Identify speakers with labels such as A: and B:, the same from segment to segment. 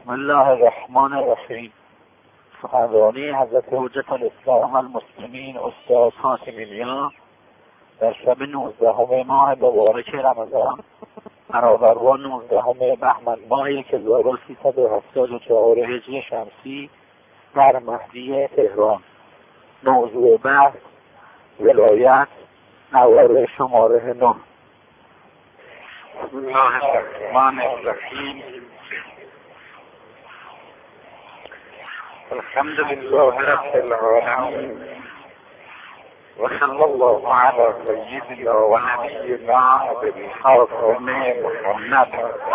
A: بسم الله الرحمن الرحیم. سخنرانی حضرت حجت الاسلام المسلمین استاد حاتم الیا در شب 19 ماه مبارک رمضان برابر با 19 بهمن ماه 1374 هجری شمسی در مهدی تهران. موضوع بحث ولایت نوار شماره 9. بسم الله الرحمن الرحیم. الحمد لله رب العالمين وصلى الله على سيدنا ونبينا بالحاكم محمد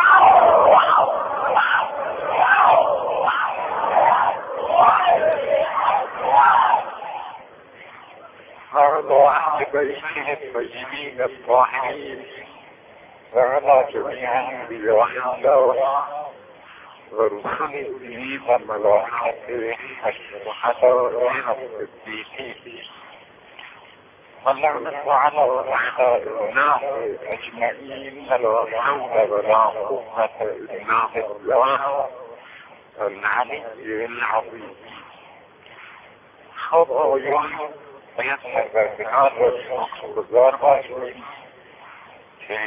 A: وعلى أهل بيته الطيبين الطاهرين وعلى جميع أنبياء الله ورسل الدين وملائكته والشهداء والصديقين واللعنة على أعدائنا أجمعين ولا حول ولا قوة إلا بالله العلي العظيم. خب آیان باید پروردگار را شکرگزار باشیم که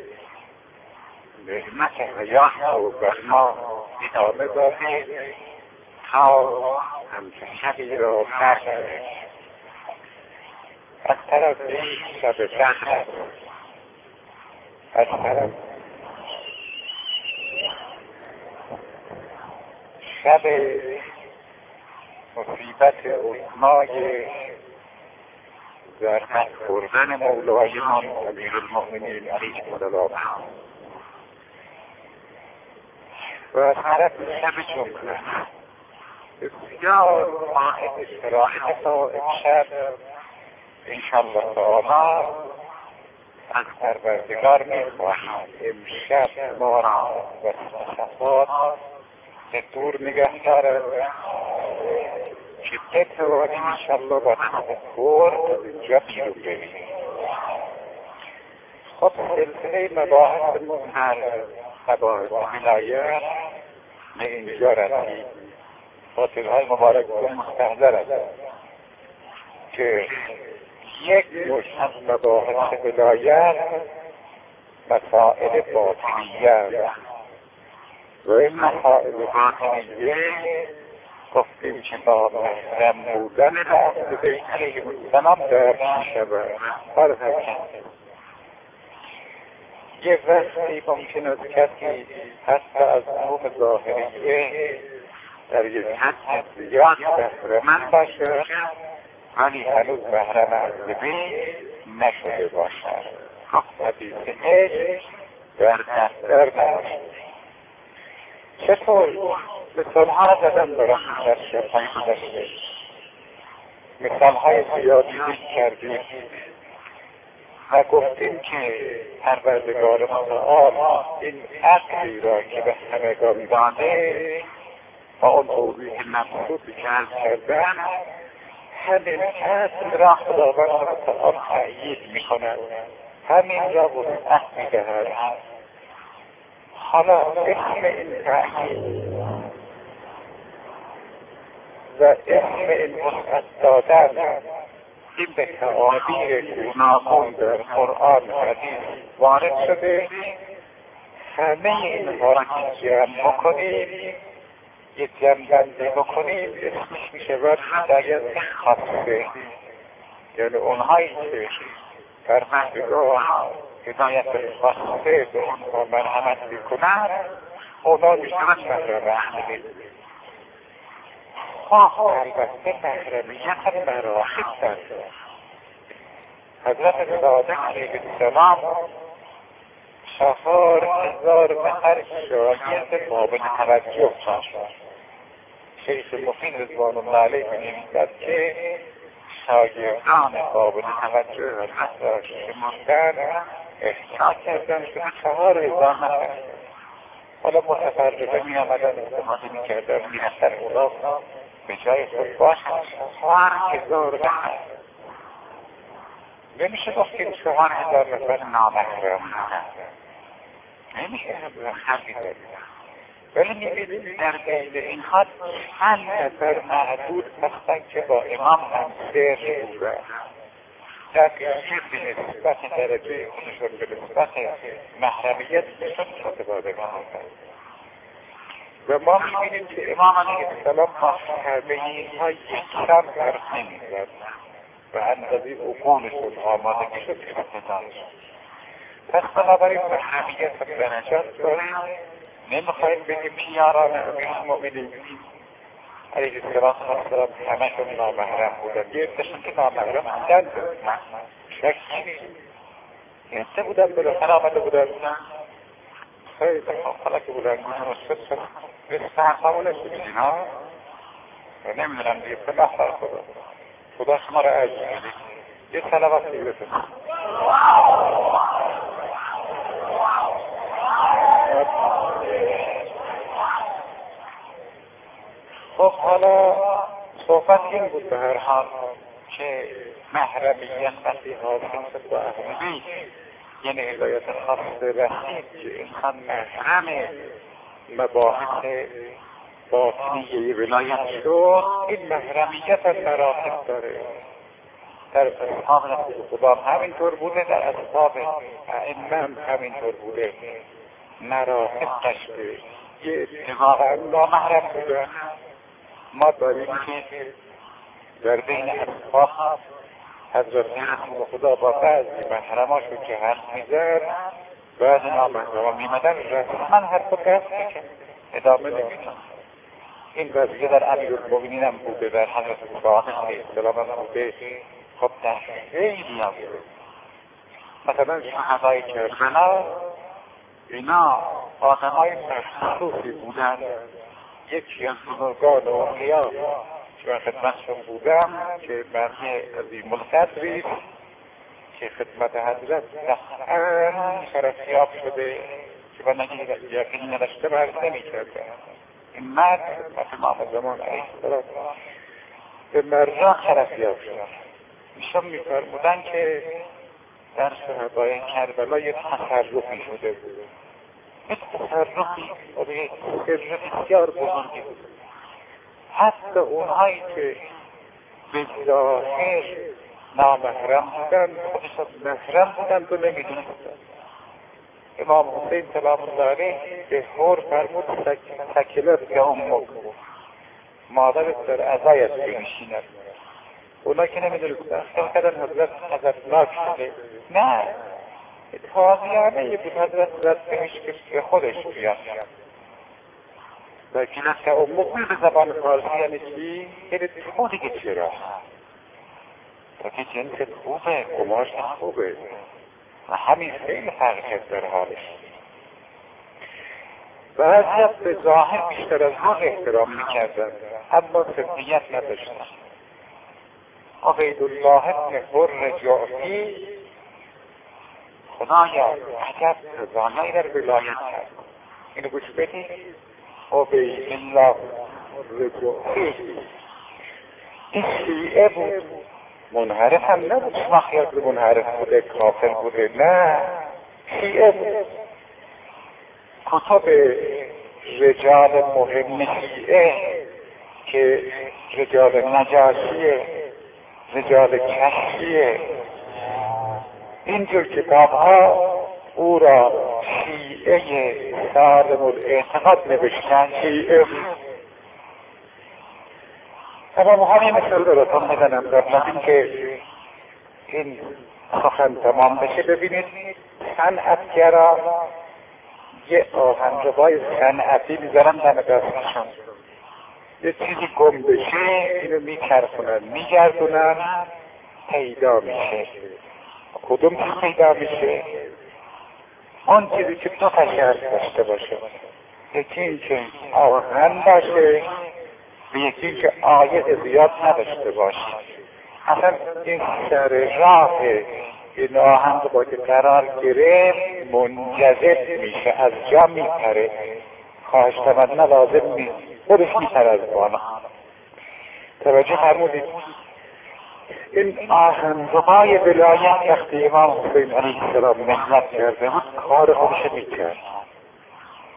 A: نعمت حیات و بر ما ادامه داده تا همچه شبی را برده. از طرفی شب بدر، از طرف شب مصیبت عظمای در دست بردن مولایمان امیرالمؤمنین علیه السلام و از طرف شب جمعه بسیار ماه استراحت تا امشب انشاءالله تعالی از پروردگار میخواهیم امشب ما را و صفات به دور نگه دارد که بتوانیم انشاءالله با تفکر اینجا بیرون ببینیم. خب سلسله مباحثمون هر مباحث ولایت به اینجا رسید. خاطرهای مبارک مستحضر است که یک نوع از مباحث ولایت مسائل باطنیه و این مسائل باطنیه گفتیم که با محرم بودن رسول بیت علیه السلام درک می‌شود. یه وقتی ممکن است کسی حتی از علوم ظاهریه در یک حد زیاد بهره‌مند باشه ولی هنوز محرم از بیت نشده باشد. خب حدیث عشق در دفتر نباشد. چطور؟ مثال‌ها را زدن برام در شب‌های گذشته. مثال‌های زیادی ذکر کردیم و گفتیم که پروردگار متعال این عقلی را که به همگان داده با اون توضیح مبسوطی که عرض کردن همین اصل را خداوند متعال تأیید می‌کند، همین را وسعت می‌دهد. حالا اسم این تأیید و اسم این وسعت دادن این به تعابیر گوناگون در قرآن حدیث وارد شده. همه اینها را که جمع بکنیم، یک جمع‌بندی بکنیم، اسمش می‌شود هدایت خاصه. یعنی اونهایی که پروردگار هدایت خاصه به اونها مرحمت می‌کنند اونا می‌شود محرم اهل بیت. البته محرمیت مراحل دارد. حضرت صادق علیه السلام 4000 نفر شاگرد قابل توجه داشت. شیخ مفید رضوان الله علیه می‌نویسد که شاگردان قابل توجه حضرت که ماندن احساس کردن که 4000 نفر. حالا متفرقه می‌آمدن استفاده می‌کردن می‌رفتن اونا به جای خود باشد 4000 نفر. نمیشه گفت که 4000 نفر نامحرم نمیشه حرفی داریم. ولی میبینید در بین اینها چند نفر معدود هستن که با امام هم سر بودن در تشکیل به نسبت درجه اونشون به نسبت محرمیت نشون استفاده کنند و ما میبینیم که امام علیه السلام با همه اینها یکسر حرف نمیزد و اندازه عقولشون آمادگی شد که بتدان پس بنابراین محرمیت و درجات داریم نمیخوایم بگیم که یاران امیرالمؤمنین علیه السلام همشون نامحرم بودن یه عده‌شون که نامحرم بودن شکی نیست یه عده بودن بالاخره آمده بودن خیلی حالا که بودن مثل همونه بودین ها و نمیدونم دیگه به محضر خدا شما را عجیب کنید یه صلوات دیگرتون خب حالا صحبت این بود به هر حال که محرمیت وقتی حاصل شد با اهل بیت یعنی هدایت خاص رسید که انسان محرم مباحث باطنی ولایت شد این محرمیت از مراتب داره در اصحاب رسول خدا همینطور بوده در اصحاب ائمه همینطور بوده مراتب داشته یه اتفاقا نامحرم بوده ما داریم که در بین اصحاب حضرت رسول خدا با بعضی محرماشون که حرف میزد بعض نامحرمان میمدن رسما حرف قصد که ادامه نمیدن این وضعیه در امیرالمؤمنین هم بوده در حضرت باقر علیه السلام هم بوده خب در خیلی هم مثلا شهدای کربلا اینا آدمای مخصوصی بودن یکی از بزرگان و اولیاء که من خدمتشون بودم که مرمی عظیم القدری که خدمت حضرت دقیقاً شرفیاب شده که من یقین نداشته برز نمی کرده این مرد خدمت امام زمان علیه السلام به مرا شرفیاب شده ایشان میفرمودن که در شهدای کربلا یه تصرفی شده بود یه تصرفی و یه سر بسیار بزرگی بود حتی اونهایی که به ظاهر نامحرم بودن خودشان محرم بودن تو نمیدونستن امام حسین سلام الله علیه به هور فرمود سکلت یا امک مادرت در عزایت بنشیند اونا که نمیدونستن خیلی کردن حضرت حضرتناک شده نه تازیانه یه بود حضرت رد بهش به خودش بیاد و کلت که امک به زبان فارسی یعنی چی؟ یعنی تو دیگه چرا؟ تا که جنس خوبه قماش خوبه و همین خیلی فرقیت در حالش و حضرت به ظاهر بیشتر از اون احترام میکردن اما سرقیت نداشتن عبیدالله ابن حر جعفی خدایا عجب رضانایی در ولایت کرد اینو گوش بدید عبیدالله حر جعفی این شیعه بود منحرف هم نبود شما خیال بود منحرف بوده کافر بوده نه شیعه بود کتب رجال مهم شیعه که رجال نجاشیه رجال کشیه اینجور کتاب ها او را شیعه سالم الاعتقاد نوشتن شیعه اما همین مثل براتون میزنم قبل از اینکه این سخن تمام بشه ببینید صنعتگرا یه آهنربای صنعتی میذارن دم دستشون یه چیزی گم بشه اینو میچرخونن میگردونن پیدا میشه کدوم چیز پیدا میشه؟ اون چیزی که دو تا شرط داشته باشه یکی این که آهن باشه و یکی این که آیه زیاد نداشته باشه اصلا این سر راه این آهن با که قرار گرفت منجذب میشه از جا میپره خواهش تمنا لازم نیست خودش میپره از بالا توجه فرمودید این آهنربای ولایت وقتی امام حسین علیه السلام نهضت کرده بود کار خودش میکرد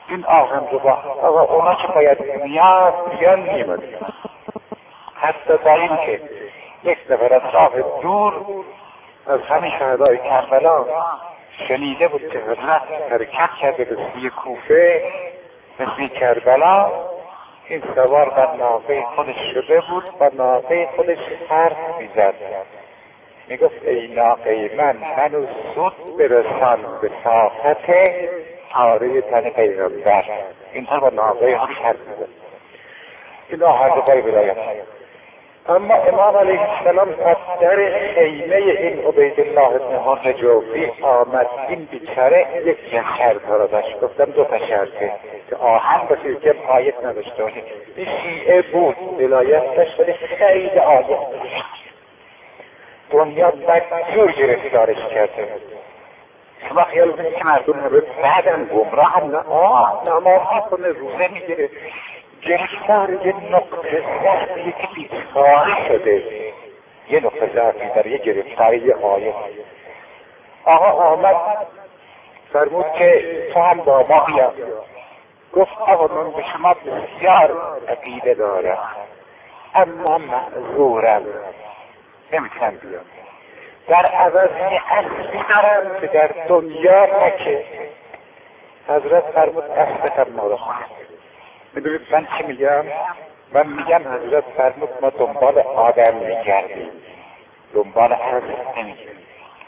A: این آهن رو با اونا که باید بیان میمد. حتی تا این که یک نفر از راه دور از همین شهدای کربلا شنیده بود که حضرت حرکت کرده به سوی کوفه، به سوی کربلا. این سوار بر ناقه خودش شده بود و ناقه خودش حرف میزد، میگفت ای ناقه منو زود برسان به ساحت آره تن پیغمبر. اینطور با ناقه خودش حرف میزد. این آهرزگاه ولایت. اما امام علیه السلام از در خیمه این عبیدالله ابن حر جوفی آمد. این بیچاره یک شرط را داشت. گفتم دو تا شرطه که آهن باشه که آیت نداشته باشه. این شیعه بود، ولایت داشت ولی خیلی آیت داشت. دنیا بدجور گرفتارش کرده. شما خیال کنید که مردم رو بعدم گمراه نمازی کنه، روزه میگیره، گرفتار یه نقطه ضعفی که بیچاره شده، یه نقطه ضعفی در یه گرفتاری یه آیه. آقا آمد فرمود که تو هم با ما بیا. گفت آقا من به شما بسیار عقیده دارم اما معذورم نمیتونم بیام. در عوض یه اصلی دارم که در دنیا نکه. حضرت فرمود اصلتم ما رو خواهد. میدونید من چی میگم؟ من میگم حضرت فرمود ما دنبال آدم میگردیم، دنبال اصل نمیگردیم.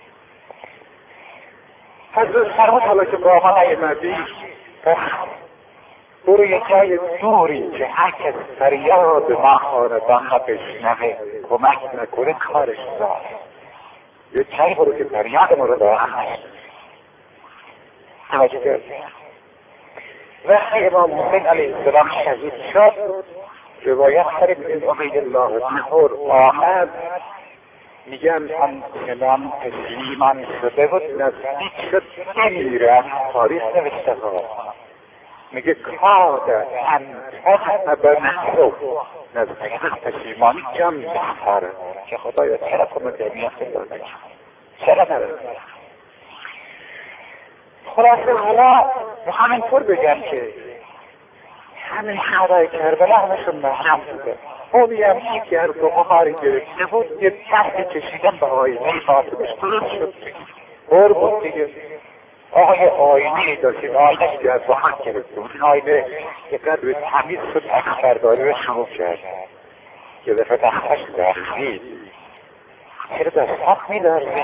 A: حضرت فرمود حالا که با ما نیامدی برو یه جای دوری که هر کس فریاد ما خاندان را بشنوه کمک نکنه کارش داره. یه جایی برو که فریاد ما رو دارم توجه کرد. وقتی امام حسین علیه السلام شهید شد، روایت داریم این عبیدالله ابن حر آمد، میگن همچنان تسلیمان شده بود، نزدیک شد بمیره. تاریخ نوشته ها میگه کاد انتظب نفسه، نزدیک تسلیمانی جمع بخاره که خدایا چرا کنم جمعیت داده، چرا نرسه. خلاصه حالا همینطور بگم که همین شهدای کربلا همشون محرم بوده. اونی هم که گرد و غباری گرفته بود یه تحت کشیدن به آینه باطنش درست شد. بر بود دیگه. آقای آینه داشتید، آینه گرد و غبار گرفته بود. این آینه یه قدر تمیز شد، اکبرداری رو شروع کرد. یه دفعه دختش درخید. چرا دستات میدارده؟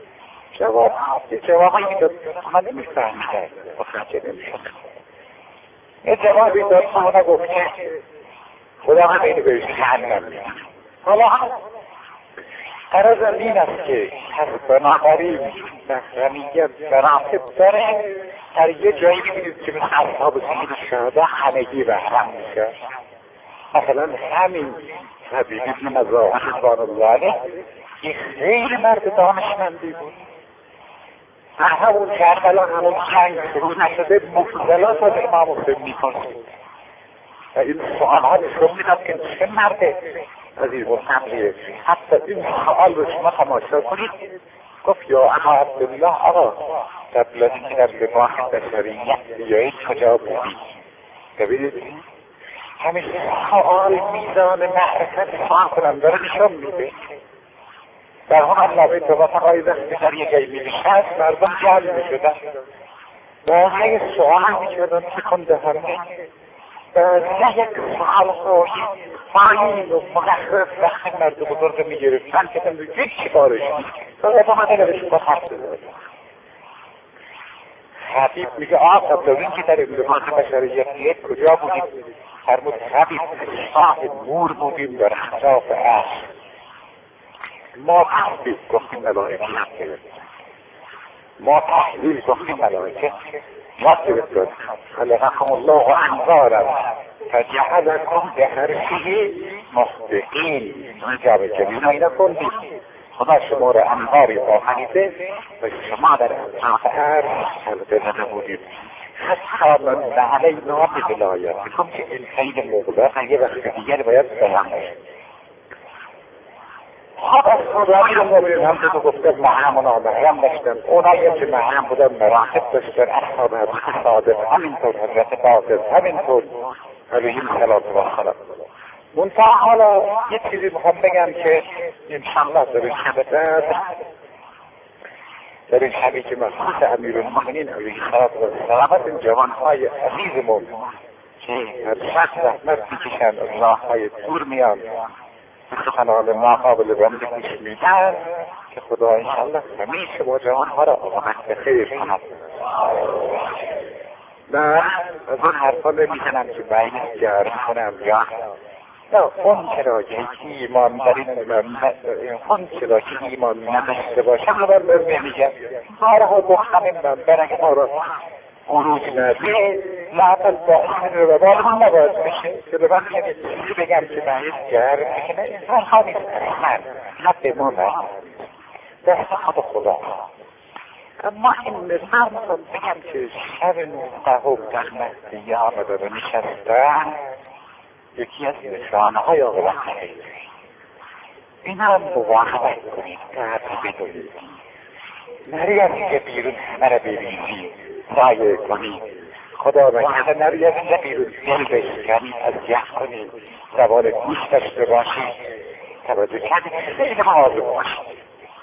A: جوابی میداد من نمیفهمیدم، متوجه نمیشد. یه جوابی داد خدا گفت که خدا هم اینو بهش جهنم میده. حالا قرار این است که هر بنابراین محرمیت براتب داره. در یه جایی ببینید که مثل اصحاب سید الشهدا همگی محرم میشه. مثلا همین حبیب ابن مزاحم رضوان الله علیه یه خیلی مرد دانشمندی بود. همون کربلا همون جنگ شروع نشده مفضلات از امام حسین می‌پرسید و این سوالات رو میداد که چه مرده عزیز و تمریه. حتی این سوال رو شما تماشا کنید. گفت یا اما عبدالله آقا قبل از اینکه در لباس بشریت بیایید کجا بودی؟ ببینید همیشه سوال میزان معرفت سوال کنم داره نشان میده. در هم علامه طباطبایی وقتی در یک جایی می‌نشست مردم جمع می‌شدن و یک سوال می‌کردن تکان دهنده و یک سوال خوشی پایین و مخفف وقتی مرد بزرگ می‌گرفتن که تن یک چی بارش تا ادامه نوشت با خط داد. حبیب میگه آقا قبل از اینکه در لباس بشریت کجا بودیم؟ فرمود حبیب صاحب نور بودیم در اطراف عصر. ما تحلیل گفتیم ملائکه ما تحلیل گفتیم ملائکه یاد گرفتید خلقكم الله انوارا فجعلكم بحرشه مصدقین. جواب جمیل اینا کندید خدا شما را انواری آفریده و شما در اطراف عرض حلقه زده بودید. حتی من علینا بولایاتکم که این خیلی مغلقه یه وقت دیگر باید بیان بشه. خب از خدایی رو مبین هم که تو گفته محرم و نامحرم داشتن، اونایی که محرم بودن مراحب داشتن، اصحاب حضرت صادق، همینطور حضرت باقر، همینطور علیهم السلام. منتها حالا یه چیزی میخوام بگم که انشاءالله در این شب بعد، در این شبی که مخصوص امیرالمؤمنین علیه السلام این جوانهای عزیزمون که از شخص رحمت میکشن، از راههای دور میان، سخنان ناقابل بنده گوش میدن، که خدا انشاءالله همیشه با جوانها را عاقبت به خیر کند. نه از اون حرفا نمیزنم که باید جاری کنم یا نه، اون چرا که ایمان در اون چرا که ایمان نداشته باشم رو بر نمیگم. بارها گفتم این منبرک ما را عروج نده لعبل با این رو بالمون نباید بشه که به وقت چیزی بگم که باید جاری بکنه. انسان ها نیست من حد ما نه دست خود خدا. اما این مثال میخوام بگم که شب 19 در مسیحی آمده و نشستن، یکی از نشانه‌های عاقبت خیر این هم مواظبت کنید، قدر بدونید، نری از اینجا بیرون همه را ببینید، سایه کنید، خدا نکرده نری از اینجا بیرون دل بشکنید، اذیت کنید، زبان گوش داشته باشید، توجه کردید، خیلی مواظب باشید.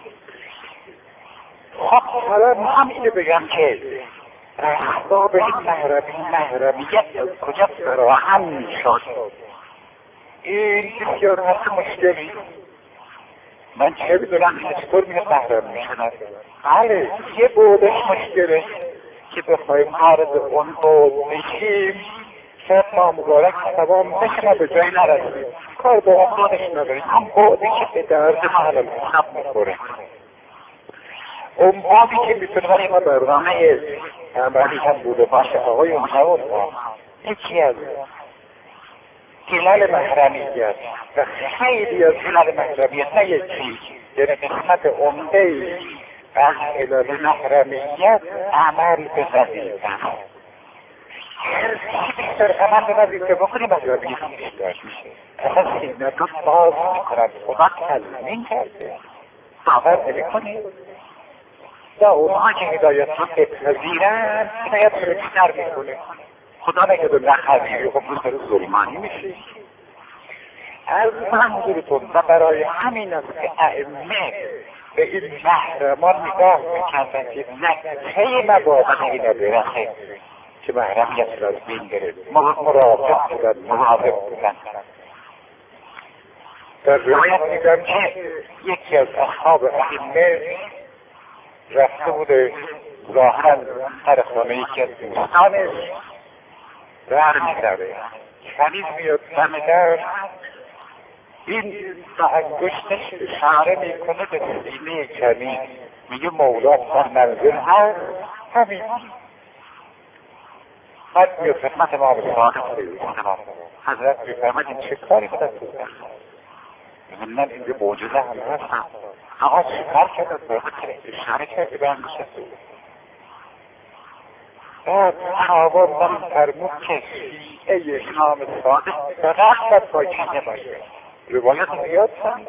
A: خب حالا میخوام اینو بگم که اسباب این محرمیت از کجا فراهم میشد. این بسیار هست مشکلی، من چه بدونم چطور میاد محرم میشن. بله یه بودش مشکله که بخوایم عارض اون بود بشیم، شاید ما مبارک تمام بشنه به جای نرسیم، کار با اون بودش نداریم، هم بودی که به درد محل الحساب میخوره، اون بودی که میتونه برای ما برنامه عملی هم بوده باشه. آقای اونجاون یکی از علل محرمیت و خیلی از علل محرمیت، نه یکی، یعنی قسمت عمده از علل محرمیت عمل به وظیفه. هر چی بیشتر عمل به وظیفه بکنی محرمیت بیشتر میشه. اصلا سینت رو باز میکنن، خدا تضمین کرده، باور نمیکنی؟ یا اونها که هدایت رو بپذیرن هدایت رو بیشتر میکنه. خدا نگه نخذیری خب رو سر ظلمانی میشه. از منظورتون و برای همین است که ائمه به این محرمان نگاه میکردن که نکته مبادا اینا برخه که محرمیت را از بین گرفت، مراقب بودن، مراقب بودن. در روایت میگم که یکی از اصحاب ائمه رفته بوده ظاهرا سر خانه یکی از دوستانش، در میداره کنیز میاد دم در، این با انگشتش اشاره میکنه به سینه کنیز، میگه مولا در منزل هست همین. بعد میاد خدمت ما صادق حضرت میفرمد این چه کاری خودت تو کرد؟ من اینجا موجوده هم هستم. آقا چه کار کرد؟ باید اشاره کرد به انگشت. بعد آقا من فرمود که شیعه امام صادق فقط پاکی نباشه. روایت زیاد هم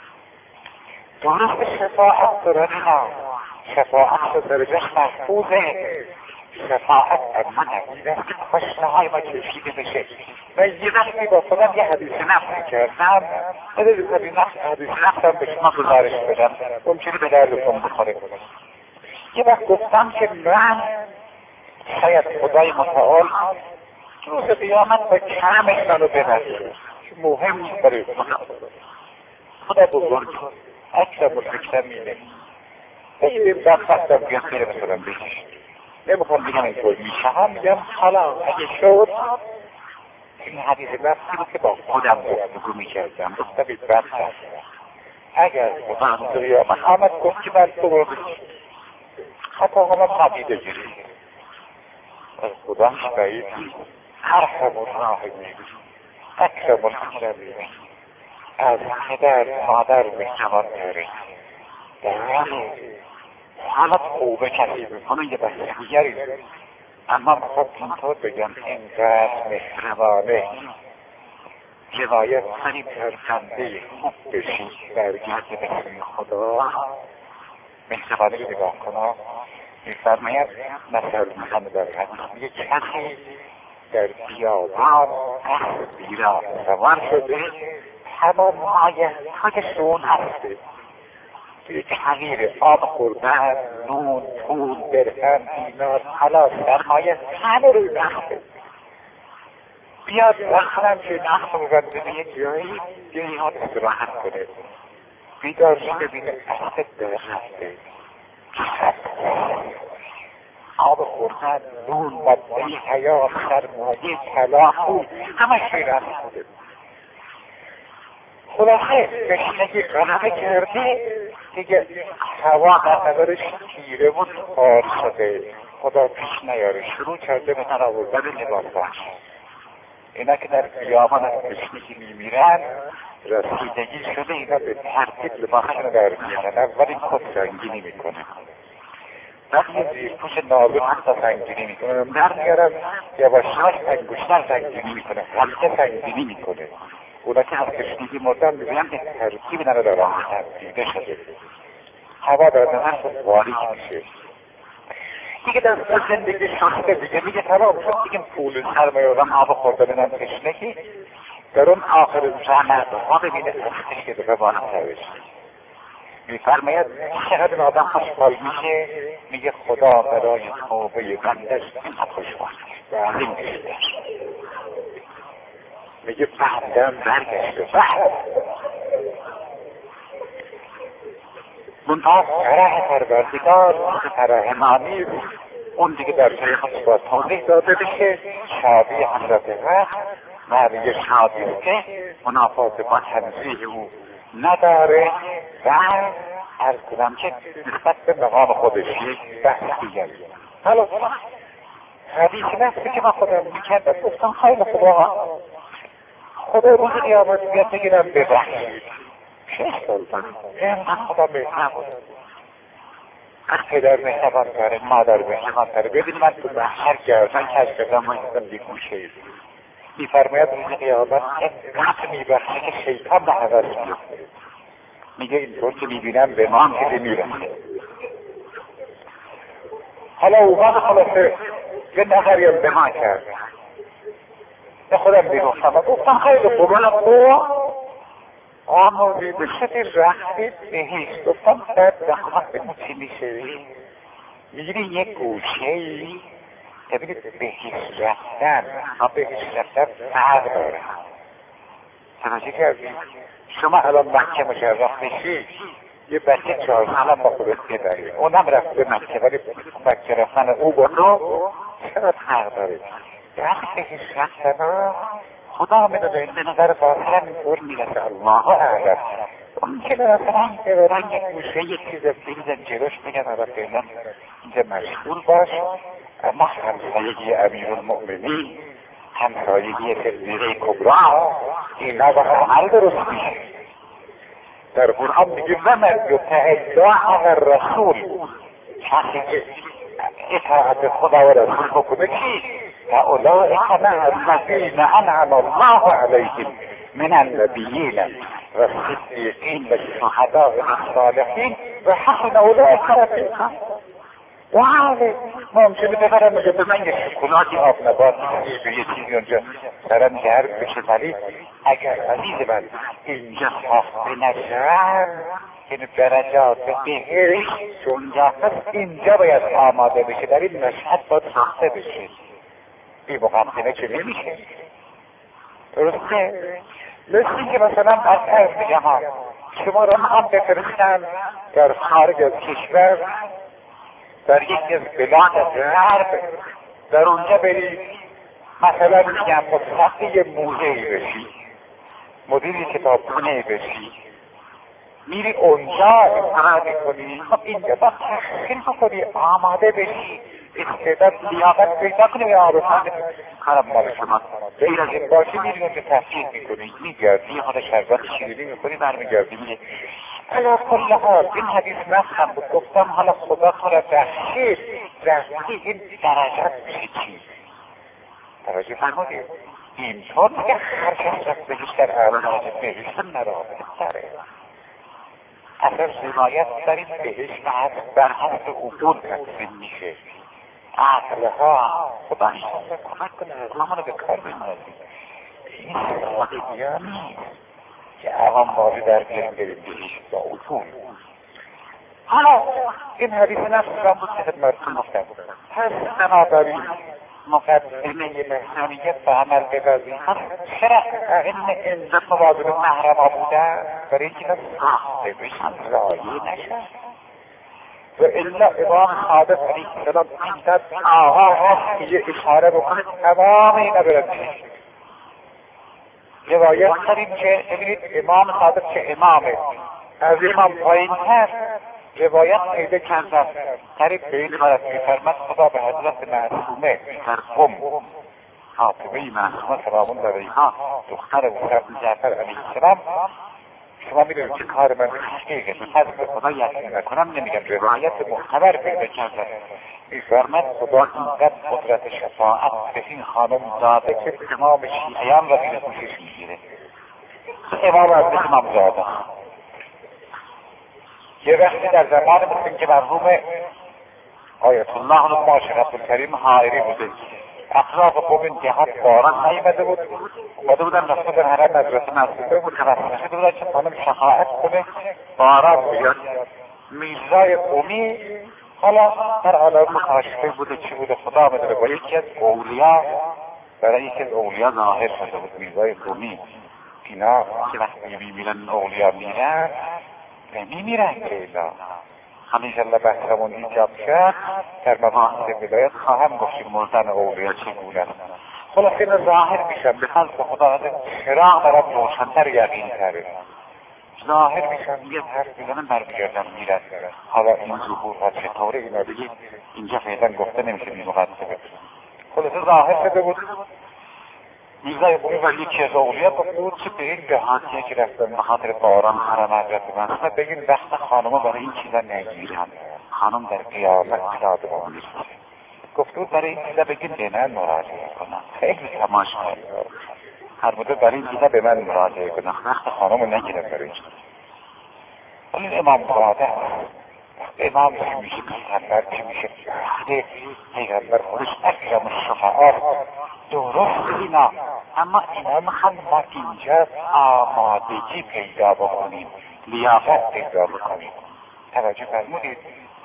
A: درست شفاعت دارن اینا، شفاعت درجه محفوظه، شفاعت اما نگیده که خوشنه های ما کشیده بشه. من یه وقتی با خودم یه حدیث نفسی کردم، حدیث نفسم به شما گزارش بدم، ممکنه به دردتون بخوره. یه وقت گفتم که من شاید خدای متعال روز قیامت با کمش منو ببرده، مهم نیست برای خدا بزرگ اکرم و اکرمینه. بگیریم دستم بیاد خیلی مثلا بگیش، نمیخوام بگم اینطور میشه، هم میگم حالا اگه شد این حدیث نفسی بود که با خودم گفتگو میکردم، گفتم بد هست اگر خدا روز قیامت آمد گفت که من تو رو حتی همه پدیده گیری از خداش بعید ارحم الراحمین اکرم الاکرمین، از پدر مادر مهربان تره. بله حالا توبه کسی میکنه یه بحث دیگری، اما خب اینطور بگم اینقدر مهربانه روایت کنی پرچنده خوب بشی برگرد به سوی خدا. مهربانی رو نگاه کن. میفرماید مثل میخوانه در حدیث یک کسی در بیابان بیرا سوار شده، تمام مایه تاکشون هسته، یک حقیر آب خوردن، نون، پول، درهم، دینار، حالا سرمایه همه روی نخته. بیاد وقتم که نخت مبنده به یک جایی ها استراحت کنه، بیدار شده بینه اصد در هسته، آب خوردن، نون، ماده، حیات، سرمایه، طلا، پول همه شوی نخته. خلاصه بشنگی غلبه کرده دیگه هوا در نظرش تیره و تار شده، خدا پیش نیاره، شروع کرده به تناوردن لباسش. اینا که در بیابان از تشنگی میمیرن رسیدگی شده، اینا به ترتیب لباسشون در میارن. اولی خود سنگینی میکنه، وقتی زیرپوش نازک حتی سنگینی میکنه، در میارن یواشاش انگشتر سنگینی میکنه، حلقه سنگینی میکنه. اونا که از تشنگی مردن میبینن به ترکیب نره در آن تبدیده شده، هوا در نظر خود واریک میشه دیگه. در زندگی شخصه دیگه میگه تمام شد دیگه، پول سرمایه آدم آب خورده بینن تشنگی در اون آخر زمن ها ببینه تشنگی که به بالاتر بشه. میفرماید چقدر این آدم خوشحال میشه، میگه خدا برای توبه بندش اینقدر خوشحال میشه، میگه بندم برگشته. منطقه فرح پروردگار فرح معنی اون دیگه در جای خود با توضیح داده بشه. شادی حضرت حق معنی شادی که منافات با تنزیه او نداره و عرض کنم که نسبت به مقام خودش یک بحث دیگه. حالا حدیث نفسی که من خودم میکردم گفتم خیلی خدا روز قیامت بیاد بگیرم ببخشید 6 سال اینقدر خدا بهتر بود، از پدر مهربان تره، مادر مهربان تره. ببین من تو بحشر گردن کش کردم، من هستم بیگوشه ای. میفرماید روز قیامت اینقدر میبخشه که شیطان به حوض میفته، میگه اینطور که میبینم به ما هم که میرم. حالا اومد خلاصه یه نظریم به ما کرد، به خودم بیگفتم و گفتم خیلی خوب آموزی بشتی رختی بهیش. گفتم بعد دقیقت به چی میشوی؟ میگیری یک گوشهی ببینید بهیش رفتن و بهیش رفتن فرق داره. توجه کردی؟ شما الان مکه مشرف بشی یه بچه 4 ساله با خودت ببری، اونم رفت به مکه، ولی مکه رفتن او با تو چقدر فرق داره. وقتی بهیش رفتن خدا میدونه به نظر باطن اینطور میرسه، الله اعلم. اون که مثلا ببرن یک گوشه یک چیز بریزن جلوش بگن حالا فعلا اینجا مشغول باش، اما همسایگی امیرالمؤمنین، همسایگی تلمیذه کبرا، اینا با عمل درست میشه. در قرآن میگه ومن یطع الرسول، کسی که اطاعت خدا و رسول بکنه کی؟ فاولئک مع الذین انعم الله علیهم من النبیین و الصدیقین و الشهداء و الصالحین و حسن اولئک رفیقا. بله ممکنه ببرم میگه به من یک شکلاتی آب نبات به یه چیزی اونجا سرم گرم بشه، ولی اگر عزیز من اینجا ساخته نشد که درجات بهشت اونجا هست، اینجا باید آماده بشه، در این مشهد باید ساخته بشه. بی مقدمه که نمیشه. درسته؟ مثل که مثلا بدتر میگم ها شما را هم بفرستن در خارج از کشور، در یکی از بلاد غرب، در اونجا برید مثلا میگم متخصص موزه‌ای بشی، مدیر کتابخانه‌ای بشی، میری اونجا امتحان میکنی. خب اینجا با تحصیل بکنی، آماده بشی، استعداد لیاقت پیدا کنی و عارفان کارم مال شما. غیر از این باشی میری اونجا تحصیل میکنی، میگردی حالا شربت شیرینی میکنی، برمیگردی میگه علا کل حال این حدیث نفهم بود. گفتم حالا خدا تو را رفتی این درجت میشه چی؟ توجه فرمودید؟ اینطور که هر کس رفتگیش در اعمال بهشت نرابط داره. اصلا روایت در این بهشت بر حسب عقول تقسیم میشه. عقلها خدا انشاءالله کمک کنه عقلها رو به کار بندازیم. این سادگی ها نیست که عوام بازی در بیاریم بریم بهشت با عقول. حالا این حدیث نفس را بود که خدمتتون گفتم. پس بنابراین مقدمه محرمیت و عمل ببازیم. چرا این عزت مواظب محرما بودن؟ برای اینکه ساخته بشن رایی نشن. و الا امام صادق علیه السلام اینقدر آقا هست که یه اشاره بکنه تمام اینا برد پیش. روایت داریم که ببینید امام صادق که امامه از امام پایین هست. روایت پیدا کردن قریب به این مرد میفرمد خدا به حضرت معصومه در قم فاطمه معصومه سلام الله علیها دختر ابو جعفر علیه السلام شما میدونید که کار من تحقیقه پس به خدا یقین نکنم نمیگم روایت معتبر پیدا کردن میفرمد خدا اینقدر قدرت شفاعت به این خانم داده که تمام شیعیان را زیر گوشش میگیره. امام از امام زاده یه وقتی در زمان مثل که مرحوم آیت الله الماشر عبدالکریم حائری بوده اطراف قوم جهات باران نیامده بود اومده بودن رفته در حرم مدرسه مسجده بود توسط شده بودن که خانم شفاعت کنه باران بیاد. میرزای قومی حالا در عالم مکاشفه بوده چی بوده خدا میدونه با یکی از اولیا برای یکی از اولیا ظاهر شده بود. میرزای قومی اینا که وقتی میمیرن اولیا میرن نمیمیرن که اینا همیشه الله بحثمون ایجاب شد در مباحث ولایت خواهم گفتیم مردن اولیا چگونه است. خلاص اینا ظاهر میشن به خلق خدا چراغ برام روشنتر یقین تره ظاهر میشن یه حرف میزنن برمیگردن میرن. حالا این ظهور ها چطوره اینا دیگه اینجا فعلا گفته نمیشه بی مقدمه. خلاص ظاهر شده بود میرزای قومی و یکی از اولیا بود که به این دهاتیه که رفتن به خاطر باران حرم حضرت منصور بگین وقت خانمها برای این چیزا نگیرن خانم در قیامت پیاده میشه. گفتود برای این چیزا بگین به من مراجعه کنم. خیلی تماشایی فرموده برای این چیزا به من مراجعه کنم وقت خانم رو نگیرن برای این چیزا. ولی امام قاده امام چی میشه پیغمبر چی میشه پیغمبر خودش اکرم الشفعاء درست اینا اما اینا میخوان ما اینجا آمادگی پیدا بکنیم لیاقت پیدا بکنیم. توجه فرمودید؟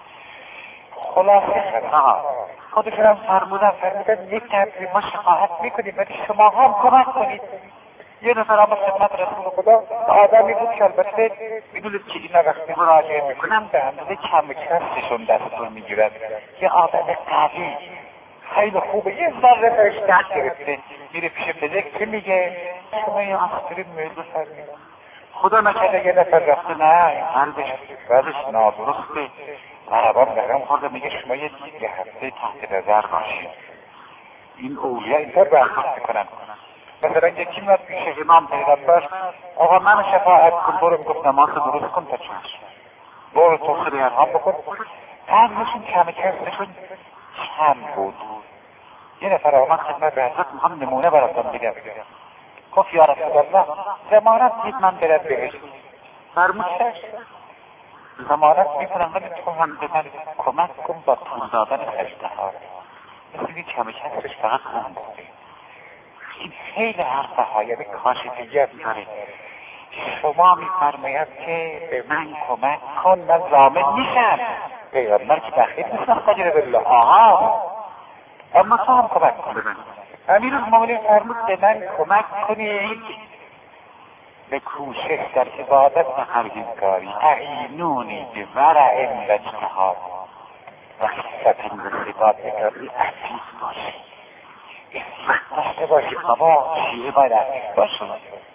A: خلاصه خودشون هم فرمودن یک تبریز ما شفاعت میکنیم ولی شما هم کمک کنید. یه نفر آمد خدمت رسول خدا آدمی بود که البته میدونید که اینا وقتی مراجعه میکنم به اندازه کم کسشون دستور میگیرد یه آدم قوی خیلی خوبه یه ذره فرش درد گرفته میره پیش پزشک که میگه شما یه آسپرین میل بفرمایید. خدا نکرده یه نفر رفته نه قلبش نادرسته عربان بهرم خورده میگه شما یه هفته تحت نظر باشید. این اولیا اینطور برخورد میکنن. مثلا یکی میاد پیش امام پیغمبر آقا من شفاعت کن برو میگفت نماز درست کن تا چشم برو تو خیلی ارهام بکن قلبشون کم کم بود. یه نفر آمد خدمت به حضرت میخوام نمونه براتون بگم گفت یا رسول الله ضمانت دید من برد بهش فرمود ضمانت میکنم ولی تو هم به من کمک کن با طول دادن سجده ها مثل این کم کسش فقط اون بوده. این خیلی حرفه ها یعنی کاشفیت داره. شما میفرماید که به من کمک کن من ضامن میشم پیغمبر که بخیر نیستم قدر بالله آها اما تو هم کمک کن به من. امیرالمومنین فرمود به من کمک کنید به کوشش در عبادت و پرهیزگاری اعینونی به ورع و اجتهاد و خفت و ثبات بکاری عفیف باشه داشته باشی بابا شیعه باید عفیف باشه.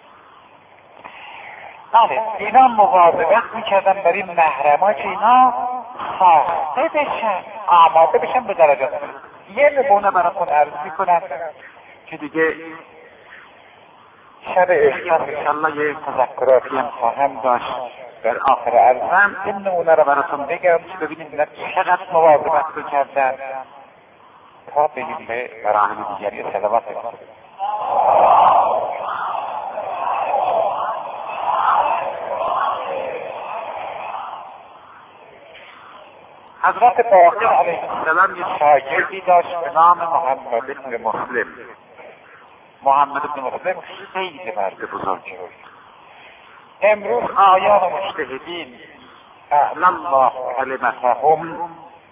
A: بله اینا مواظبت میکردن بر این محرما که اینا ساخته بشن آماده بشن به درجات. یه نمونه براتون عرض میکنم که دیگه شب احسان انشالله یه تذکراتی هم خواهم داشت در آخر عرضم. این نمونه رو براتون بگم که ببینید اینا چقدر مواظبت بکردن تا بگیم به مراحل دیگری صلوات حضرت باقر علیه السلام یه شاگردی داشت به نام محمد بن مسلم. محمد بن مسلم خیلی مرد بزرگی بود. امروز آیان مجتهدین اعلی الله کلمتهم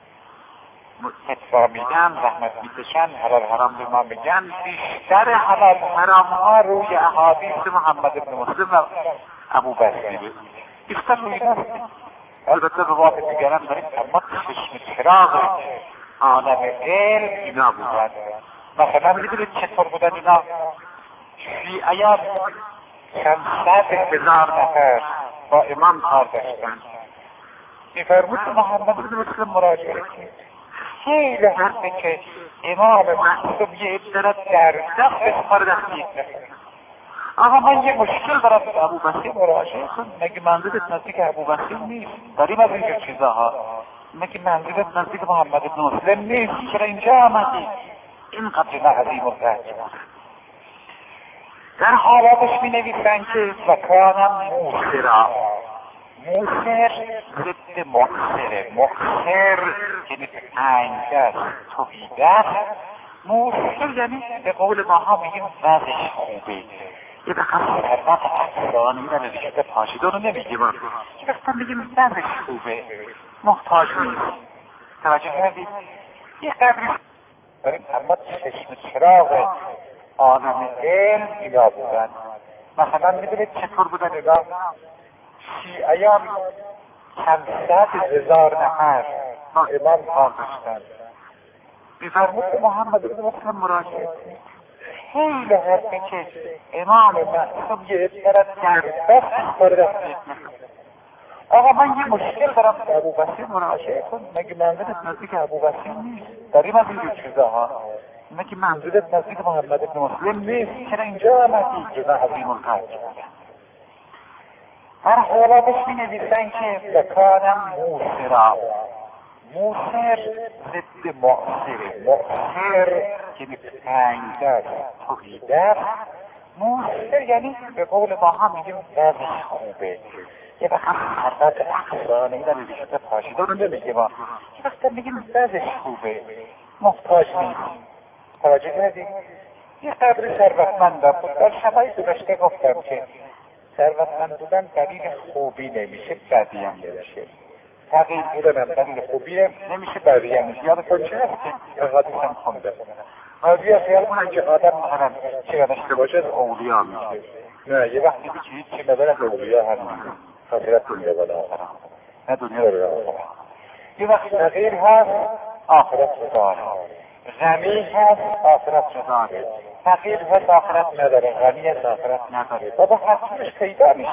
A: فتوا میدن، رحمت میکشن، حلال حرام به ما میگن. بیشتر حلال حرام ها روی احادیث محمد بن مسلم و ابو بکر بیشتر روی نفت. البته به واقع دیگران داریم اما چشم چراغ عالم علم اینا بودن. مثلا میدونید چطور بودن اینا؟ شیعیان چند صد هزار نفر با امام کار داشتن. میفرمود که محمد بن مسلم مراجعه کنید. خیلی حرفه که امام معصوم یه ابتراد در دست خارد از یک نفر. آقا من یه مشکل دارم به ابو بکر مراجعه کن. مگه منظورت نزدیک ابو بکر نیست؟ داریم از اینجور چیزاها. مگه منظورت نزدیک محمد بن مسلم نیست؟ چرا اینجا آمدی؟ اینقدر نعظیم و رجم. در حالاتش می نویسن که وکانم موسرا. موسر ضد مؤثره. مؤثر یعنی تنگدست، توحیدست. موسر یعنی به قول ماها میگیم وضعش خوبه. یه بخواست ثروت افسانه‌ای و رشته پاشیده رو نمیگیم. یه بخواست بگیم وضعش خوبه، محتاج نیست. توجه کردید؟ یه قدری داریم اما چشم چراغ عالم علم اینا بودن. مثلا میدونید چطور بودن اینا؟ شیعیان چند صد هزار نفر با امام کار داشتن. میفرمود که محمد بن مسلم مراجعه کنید. خیلی حرفه که امام معصوم یه ابتراد در دست خارد از یک نفر. آقا من یه مشکل دارم به ابو بکر مراجعه کن. مگه منظورت نزدیک ابو بکر نیست؟ داریم از اینجور چیزاها. مگه منظورت نزدیک محمد بن مسلم نیست؟ چرا اینجا آمدی؟ جزا عظیم القدر. در حالاتش می نویسن که وکانم موسرا. موسر ضد مؤثره. مؤثر یعنی تنگدست، توحیدست. موسر یعنی به قول ما هم میگیم وضعش خوبه. یه وقت ثروت افسانه‌ای در رشته پاشیده رو نمیگیم. یه وقت میگیم وضعش خوبه، محتاج نیست. توجه کردید؟ یه قدری ثروتمندم بود. در شبای گذشته گفتم که ثروتمند بودن دلیل خوبی نمیشه، بدی هم نمیشه. تغییر بودن هم دلیل خوبی نمیشه، بدی هم نمیشه. یاد کنچه هست که احادیث هم خونده. بیا خیال کنن که آدم مثلا چه نداشته باشه از اولیا میشه. نه، یه وقتی که هیچی نداره از اولیا هم میشه. خاطرت دنیا بالا آخرم، نه دنیا رو به آخرم. یه وقت تغییر هست، آخرت داره. غنی هست، آخرت داره. فقیر هست، آخرت نداره. غنی هست، آخرت نداره. بابا حسنش پیدا میشه.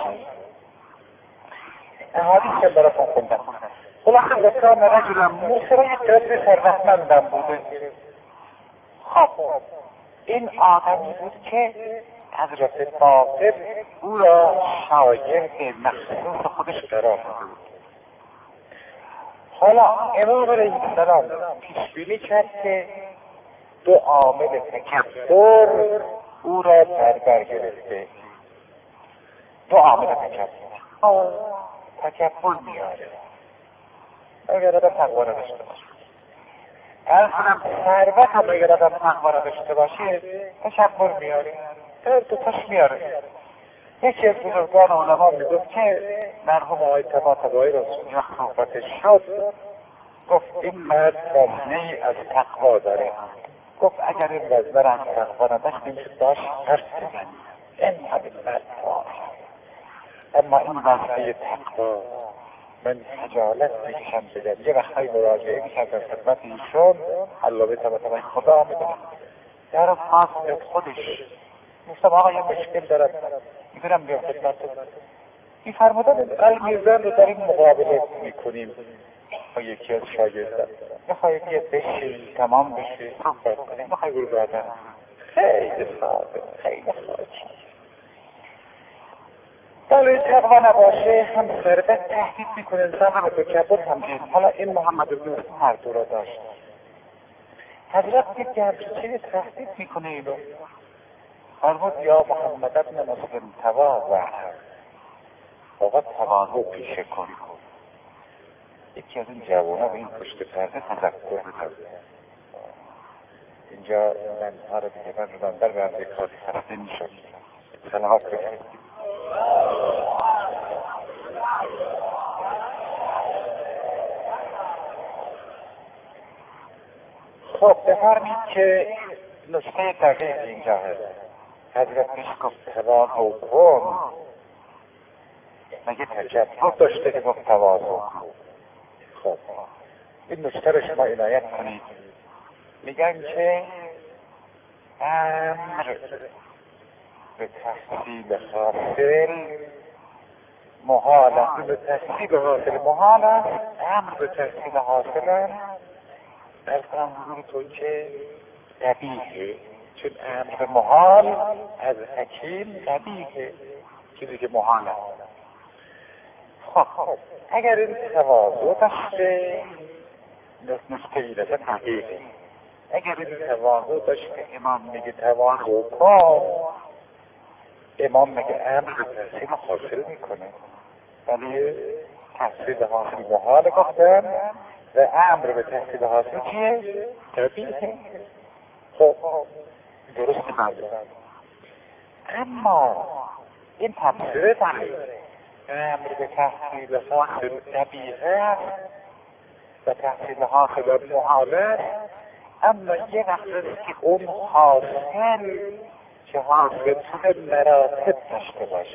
A: احادیث که براتون خوندم. خلاصه وکان رجل موسر یک قدر ثروتمندم بوده. خب این آدمی بود که حضرت باقر او را شاگرد مخصوص خودش قرار داده بود. حالا امام علیه السلام پیشبینی کرد که دو عامل تکبر او را در بر گرفته. دو عامل تکبر میاره. اگر آدم تقوا را داشته باشه، اصلا ثروت هم اگر آدم تقوا را داشته باشه تکبر میاره. دو تاش میاره. یکی از بزرگان علما میگفت که مرحوم آقای طباطبایی رسول وقت صحبتش شد گفت این مرد وزنه‌ای از تقوا داره. گفت اگر این وزنه را از تقوا نداشت نمیشه داشت حرف بزنی. این همین مرد اما این وزنه تقوا من خجالت میکشم بگم. یه وقتایی مراجعه میشم در خدمت ایشون علامه طباطبایی خدا میدونم در فاصل خودش گفتم آقا یه مشکل دارم میتونم بیام خدمتتون. این فرمودن قلمیزن رو در این مقابله میکنیم با یکی از شاگردان. میخوایی بیاد بشی تمام بشه صحبت کنیم، میخوایی برو بعدن. خیلی ساده، خیلی خاکی. بله تقوا نباشه هم ثروت تهدید میکنه انسان هم تکبر هم علم. حالا این محمد بن مسلم هر دو را داشت. حضرت که همچین تهدید میکنه اینو فرمود یا محمد بن مسلم تواضع، آقا تواضع پیشه کن. یکی از این جوان‌ها به این پشت پرده تذکر می‌داد. اینجا من رو دیگه من رو در به امریکا خسته می‌شد. صلوات بگید. خب بفرمید که نکته دقیق اینجا هست. حضرت پیش گفت تواضع کن، مگه تجرد داشته که گفت تواضع کن. خب این نکته رو شما عنایت کنید. میگن که امر به تحصیل حاصل محال است. به تحصیل حاصل محال است. امر به تحصیل حاصل است. در کنم تو که قبیحه، چون امر محال از حکیم قبیحه، چیزی که محال است. خب اگر این تواضع داشته نسخه ایره تحقیقه، اگر این تواضع داشته امام میگه تواضع کن، امام میگه امر به تحصیل حاصل میکنه، ولی تحصیل حاصل محال گفتن و امر به تحصیل حاصل چیه؟ قبیحه. خب درست معنی. اما این تفسیر داره امر به تحصیل حاصل قبیحه و تحصیل حاصل محال، اما یه وقت است که اون حاصل که حاصل مراتب داشته باشه.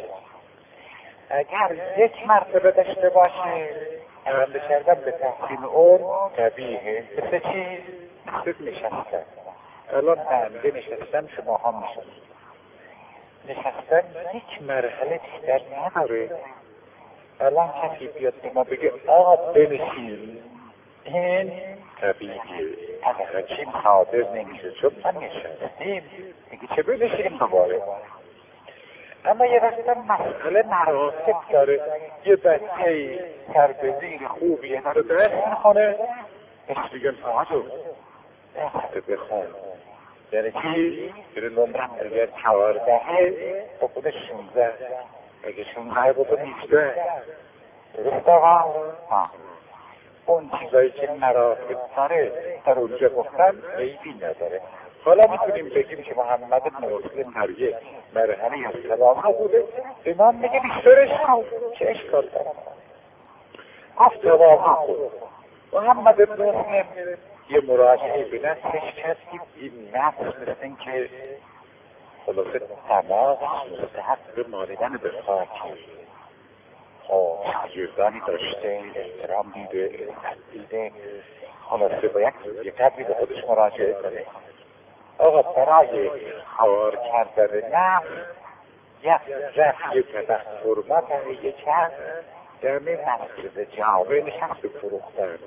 A: اگر یک مرتبه داشته باشه عمل کردن به تحصیل اون قبیحه. مثل چی؟ مثل نشستن. الان بنده نشستن، شما هم نشستن یک مرحله بیشتر نداره. الان کسی بیاد به ما بگه آقا بنشین، این قبیحه. اگر حکیم حاضر نمیشه چون من نشستیم میگه چه بنشین دوباره. اما یه وقتا مسئله مراتب داره. یه بچه تربیتی خوبیه داره درست میخونه، بهش میگن آجو دست بخون، یعنی چی؟ یعنی نمرم اگر 14 بکنه 16، اگه 16 بکنه 18. درست آقا؟ اون چیزایی که مراتب داره در اونجا گفتن عیبی نداره. حالا میتونیم بگیم که محمد بن مسلم در یک مرحله از تواضع بوده، امام میگه بیشترش کن، چه اشکال داره؟ گفت تواضع کن. محمد بن مسلم یه مراجعه به نفسش کرد که این نفس مثل این که خلاصه تماس مستحق به مالیدن به خاکی. خب شاگردانی داشته، احترام دیده، عزت دیده، خلاصه باید یه قدری به خودش مراجعه کنه. آقا برای کار کردن نفس یک رفت یک تفرمت یک هست دمه مسجد جامعه نشست فروختن.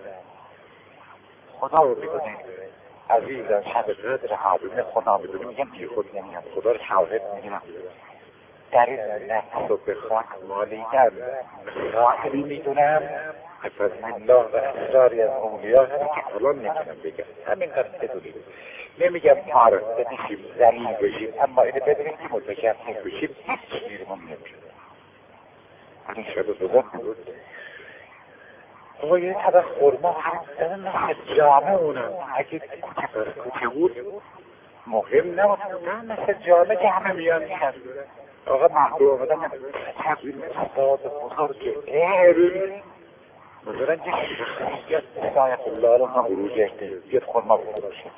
A: خدا رو میدونه عزیزان، شب قدر حاضرین خدا میدونه، میگم بی خود نمیگم، خدا رو شاهد میگم در این نفس رو به خاک مالیدن راحلی میدونم حفظ الله و اسراری از اولیا هست که الان نمیتونم بگم. همین قدر بدونیم، نمیگم پارسته بشیم زلیل بشیم، اما اینه بدونیم که متکفل بشیم هیچ بیرمون نمیشه. این شب بزرگ بود آقا یه طبق خورما در مثل جامعه اونم اگه کوچه بود مهم نبود، مثل جامعه که همه میان میشن. آقا محبوب آمدن تبیل استاد بزرگ ایرون مثلا که شخصیت سایت الله رو هم بروز یه خورما بزرگ شد.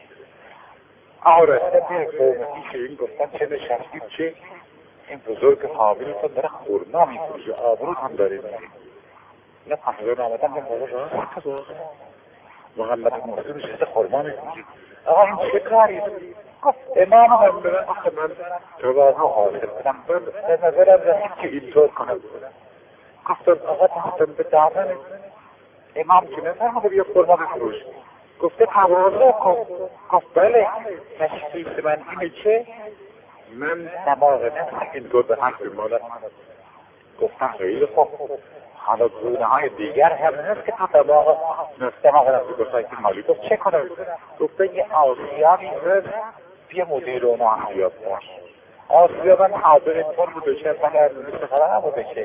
A: آرسته به قومتیش این گفتن چه نشستید چه این بزرگ حامیل تو داره خورما میفروشه، آبرود هم داره میگه. نه پهلون آمدن به بزرگ محمد مسلم شده خورما میفروشه. آقا این چه کاری؟ گفت امام هم برن آخه من تواضع حاصل کنم، به نظرم رسید که اینطور کنم. گفتم آقا دستم به دامن امام که نفرمده بیا خورما بفروش. گفته تواضع کن. گفت بله تشخیص من اینه که من دماغ نفس اینطور به حق مالت. گفتم خیلی خوب، حالا گونه های دیگر هم هست که تو دماغ نفس بخواهی که مالی. گفت چه کنم؟ گفته یه آسیابی هست یه مدیر اون آسیاب باش. آسیاب من حاضر اینطور بوده که من مثل خلا نبوده که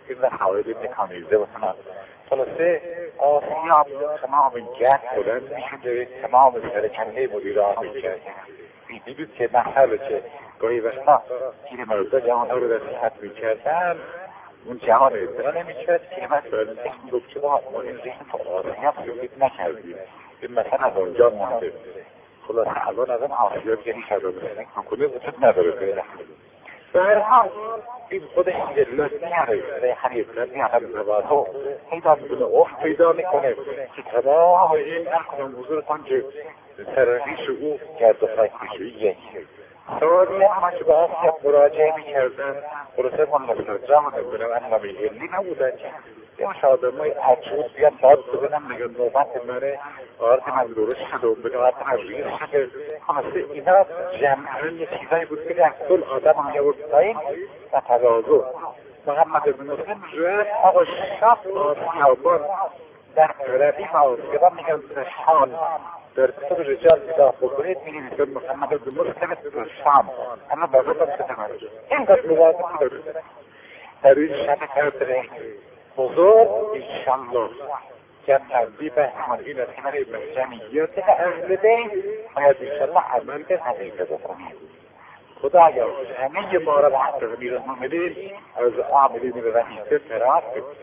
A: این و حوائل ابن کانیزه و خلاصه آسیاب تمام گرد بلند میشده، تمام سرکنده مدیران میکرد. میدید که مسئله که گاهی وقتا پیر مرزا جوان ها رو نصیحت میکردن، اون جوان اطلاع نمیکرد که من ذهن گفت که ما این ذهن تو آسیاب سوید نکردیم، این مثلا از اونجا مونده. خلاصه الان از اون آسیاب یعنی شده کنه وجود نداره غیره. به هر حال این خودش علت میاره، حریفت میاره بزرگو پیدا میکنه، افت پیدا میکنه که تمام این نکنم حضورتان که ترقیش او گرد و فکرشوییه. سوالی همه که به آسیاب مراجعه میکردن، خلاصه من مسترجام نبودم انوامی علمی نبودن که یه آدمای عجوز بیان داد بزنم میگن نوبت منه، آرد من درست شده و بگه آرد من ریز شده. خلاصه اینا جمعا یه چیزایی بود که در کل آدم هم یورد پایین و تضازو. محمد ابن مسلم رفت آقا شب آسیابان در عربی و آسیابان میگن تشحان در کتب رجال نگاه بکنید می‌نویسه محمد ابن مسلم شام، اما بازم ستمه اینقدر موازم داره در این شب کردره بزرگ انشالله جمعی به همان این از همه جمعیت اهل بین باید انشالله عمل به حقیقه بکنید. خدایا همه ما را به حق امیر المؤمنین از عاملین به وحیده فرار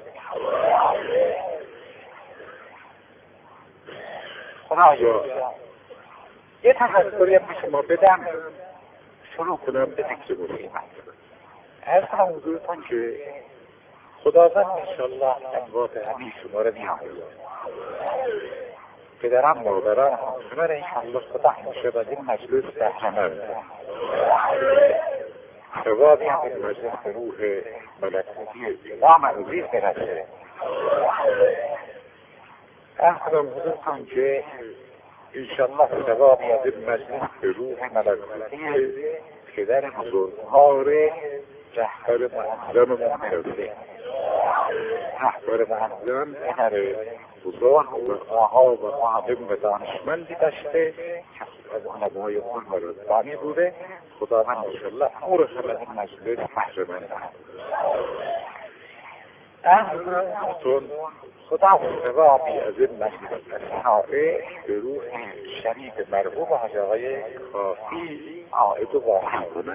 A: خدایا یه تحصیلی هم به شما بدم، شروع کنم به ذکر مصیبت. از هم حضورتان که خداوند انشالله انواع همین شما را بیاموزد. پدرم مادرم همه را انشالله خدا همیشه از این مجلس بهره‌مند ثوابی هم این مجلس روح ملکوتی امام عزیز برسه. احترام حضورتان که انشالله ثوابی از این مجلس روح ملکوتی پدر بزرگوار رهبر معظم برسه. رهبر معظم پدر بزرگ و آقا و عالم و دانشمندی داشته که از علمای علم رضوانی بوده. خداوند انشالله او رو هم از این مجلس بهره‌مند احترام خدا ثوابی از این مجلس اصحائه به روح شریف مرحوم حاج آقای کافی عائد و واقع کند.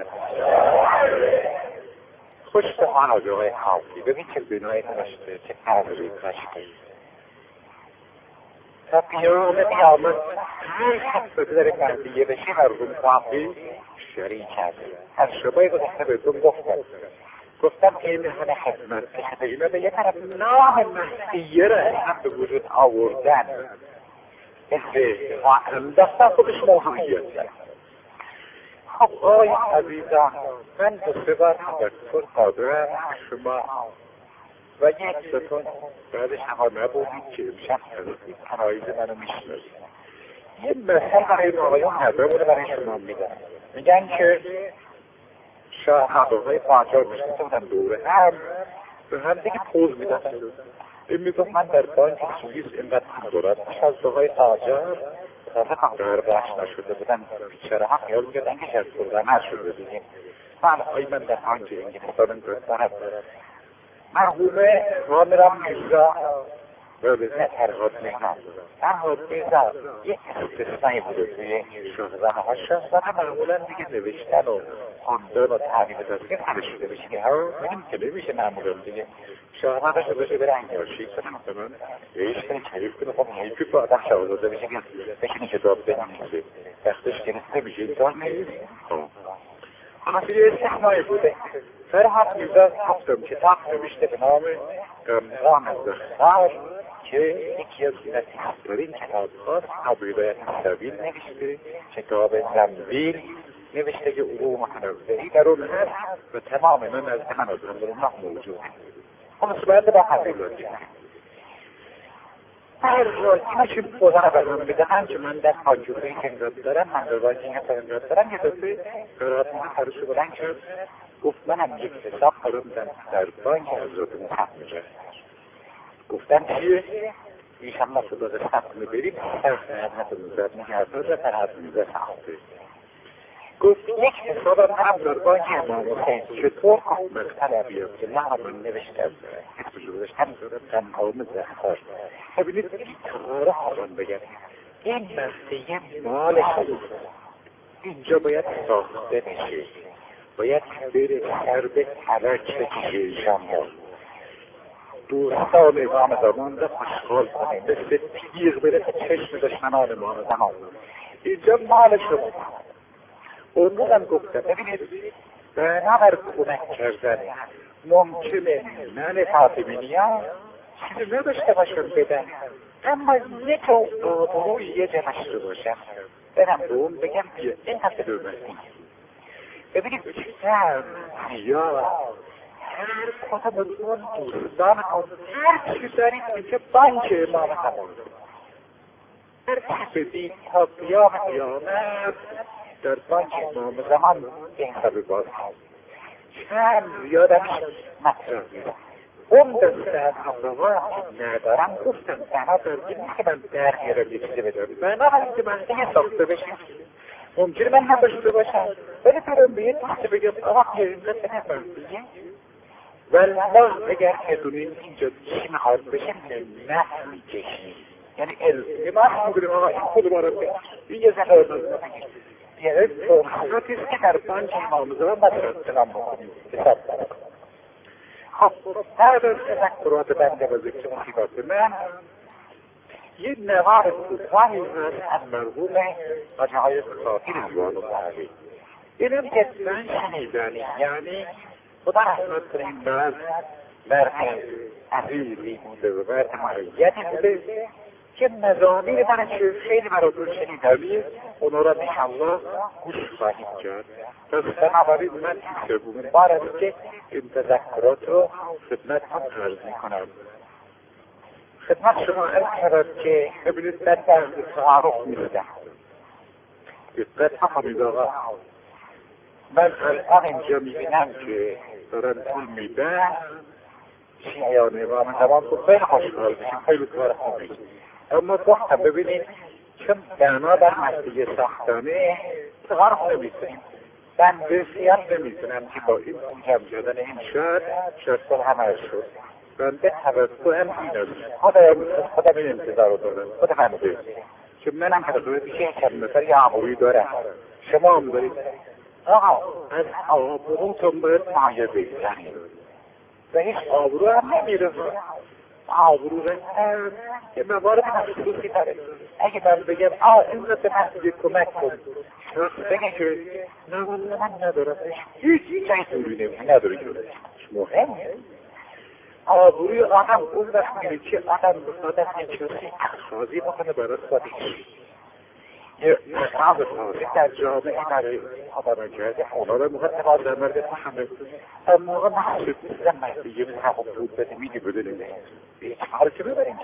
A: خوش به حال حاج آقای کافی، ببین که بنای نوشته که قدری کشته تا قیامت هر کس در قضیه بشه مرحوم کافی شریک کرده. از شبای گذشته بهتون گفتم که این همه خدمت کرده، اینا به یه طرف نام مسیحیه را هم به وجود آوردن و انداختن خودش موضوعیت کرد. خب آقای عزیزان، من دو سه بار تذکر دادم شما و یک ستون بعدش شما نبودید که امشب تنایز منو میشناسید. یه مثل برای آقایان هزمونه برای شما میدن، میگن که شاهدهای قاجار نشسته بودن دوره هم به هم دیگه پوز میدن. این میگفت من در بانک سوئیس اینقدر پول دارم، شاهدهای قاجار تازه غرقش نشده بودن، بیچاره ها خیال میکردن که شاهدها نشده دیگه. من در بانک انگلستان دارم مرحومه کامران میرزا نه فرهاد میرزا یک استثنایی بوده توی شاهزنه ها. شاهزنه معمولا دیگه نوشتن و خواندن و تعلیم تذکر نشده بشه که میدیم که نمیشه معمولا دیگه. شاهزنه شده بشه بره انگارشی کنه مثلا ایش کنه کلیف کنه. خب حیفی با آدم شاهزاده بشه که بکنه کتاب بنویسه وقتش گرفته بشه اینطور نیست. خلاصه یه استثنایی بوده. فرهاد میرزا هفتم کتاب نوشته به نام رام زخار که یکی از نصیحت‌ترین کتاب هاست. عبیدایت سبیل نوشته، کتاب زنبیل نوشته که علوم متنوعی در اون هست و تمام من از من از الله موجوده. خلاص باید با حضورت کرد. هر روز اینا چی بودن برنامه میدهن که من در حاجوری کنگرد دارم، من در بانکی کنگرد دارم. یه دفعه فرهاد میرزا خروش بلند کرد گفت منم یک حساب دارم در بانک حضرت محمد میشه. گفتن چیه؟ ایشان صدا ثبت میبریم حضرت میزد میگرد و فرهاد میرزا صحابه گفت یک حسابم هم در بانک امام حسین چطور مقتل بیاد که من نوشتم هم تنهام زهار. ببینید کار آرام بگم این مسیح مال خود اینجا باید ساخته بشه، باید بره سرب تلک بکشه شما دوستان امام زمان رو خوشحال کنیم مثل تیغ بره که چشم دشمنان امام زمان اینجا مال شما. اون روزم گفتم ببینید بنابر کمک کردن ممکنه من فاطمینی ها چیزی نداشته باشم بدن، اما یک آبروی یه جمعش رو باشم برم به اون بگم بیا این هفته دو بستیم. ببینید چیزم یا هر کدام از اون دوستان هر چی دارید که بانک امام زمان هر چی بدید تا قیام قیامت در بانک امام زمان این حسابی باز چند زیادم مطرح میدم. اون دسته از حقوقا ندارم گفتم بنا در این که من درگیرم یه چیزی بدارم بنا برای که من دیگه ساخته بشم ممکنه من هم داشته باشم ولی برم به یه دسته بگم آقا خیلی نفر دیگه والله اگر هدونین اینجا چی میخواد بشه نه میکشیم یعنی التماس میکنیم آقا این خود ما رو بگیم این یه زنه رو یه فرصتیست که در بانک امام زمان باید استلام بکنیم حساب برکنیم. خب هر در تذکرات بنده و ذکر مصیبات من یه نوار کوتاهی هست از مرحوم حاجی های خاطر رضوان الله علیه اینم که من شنیدنی یعنی خدا رحمت کنیم بعض مرد عزیزی بوده و مرد معیتی بوده که مضامین برای خیلی براتون شنیدنی اونا را انشاءالله گوش خواهید کرد. پس بنابراین من سومین بار است که این تذکرات رو خدمت هم عرض میکنم. خدمت شما عرض کردم که ببینید در درد تعارف میستم دقت بکنید آقا من الان اینجا میبینم که دارن پول میدن شیعیان امام زمان خود خیلی خوشحال بشن خیلی کار خوبی اما گفتم ببینید چون بنا بر مسئله ساختانه تعارف نمیتونیم من بسیار نمیتونم که با این جمع جدن این شد همه شد بنده توسطم این است خودم این انتظار رو دارم خودم هم دارم که منم حضور بیشه چند نفر یه آبروی دارم شما هم دارید آقا از آبروتون باید مایه بگذارید و هیچ آبرو هم نمیره آبرو رسن که موارد مخصوصی داره اگه من بگم این رو به من دیگه کمک کن بگه که نه والله من ندارم هیچ جایی دوری نداره که مهمه آبروی آدم اون وقت میره که آدم بخواد این چیزی اخصازی بکنه برای خودش یه اخصاز خاصی در جامعه برای آدم کرده اونا رو مخاطب در مرد همه اون موقع محصول نیستم مسیحی به حقوق بود بده میدی بده نمیده به چهار که ببریم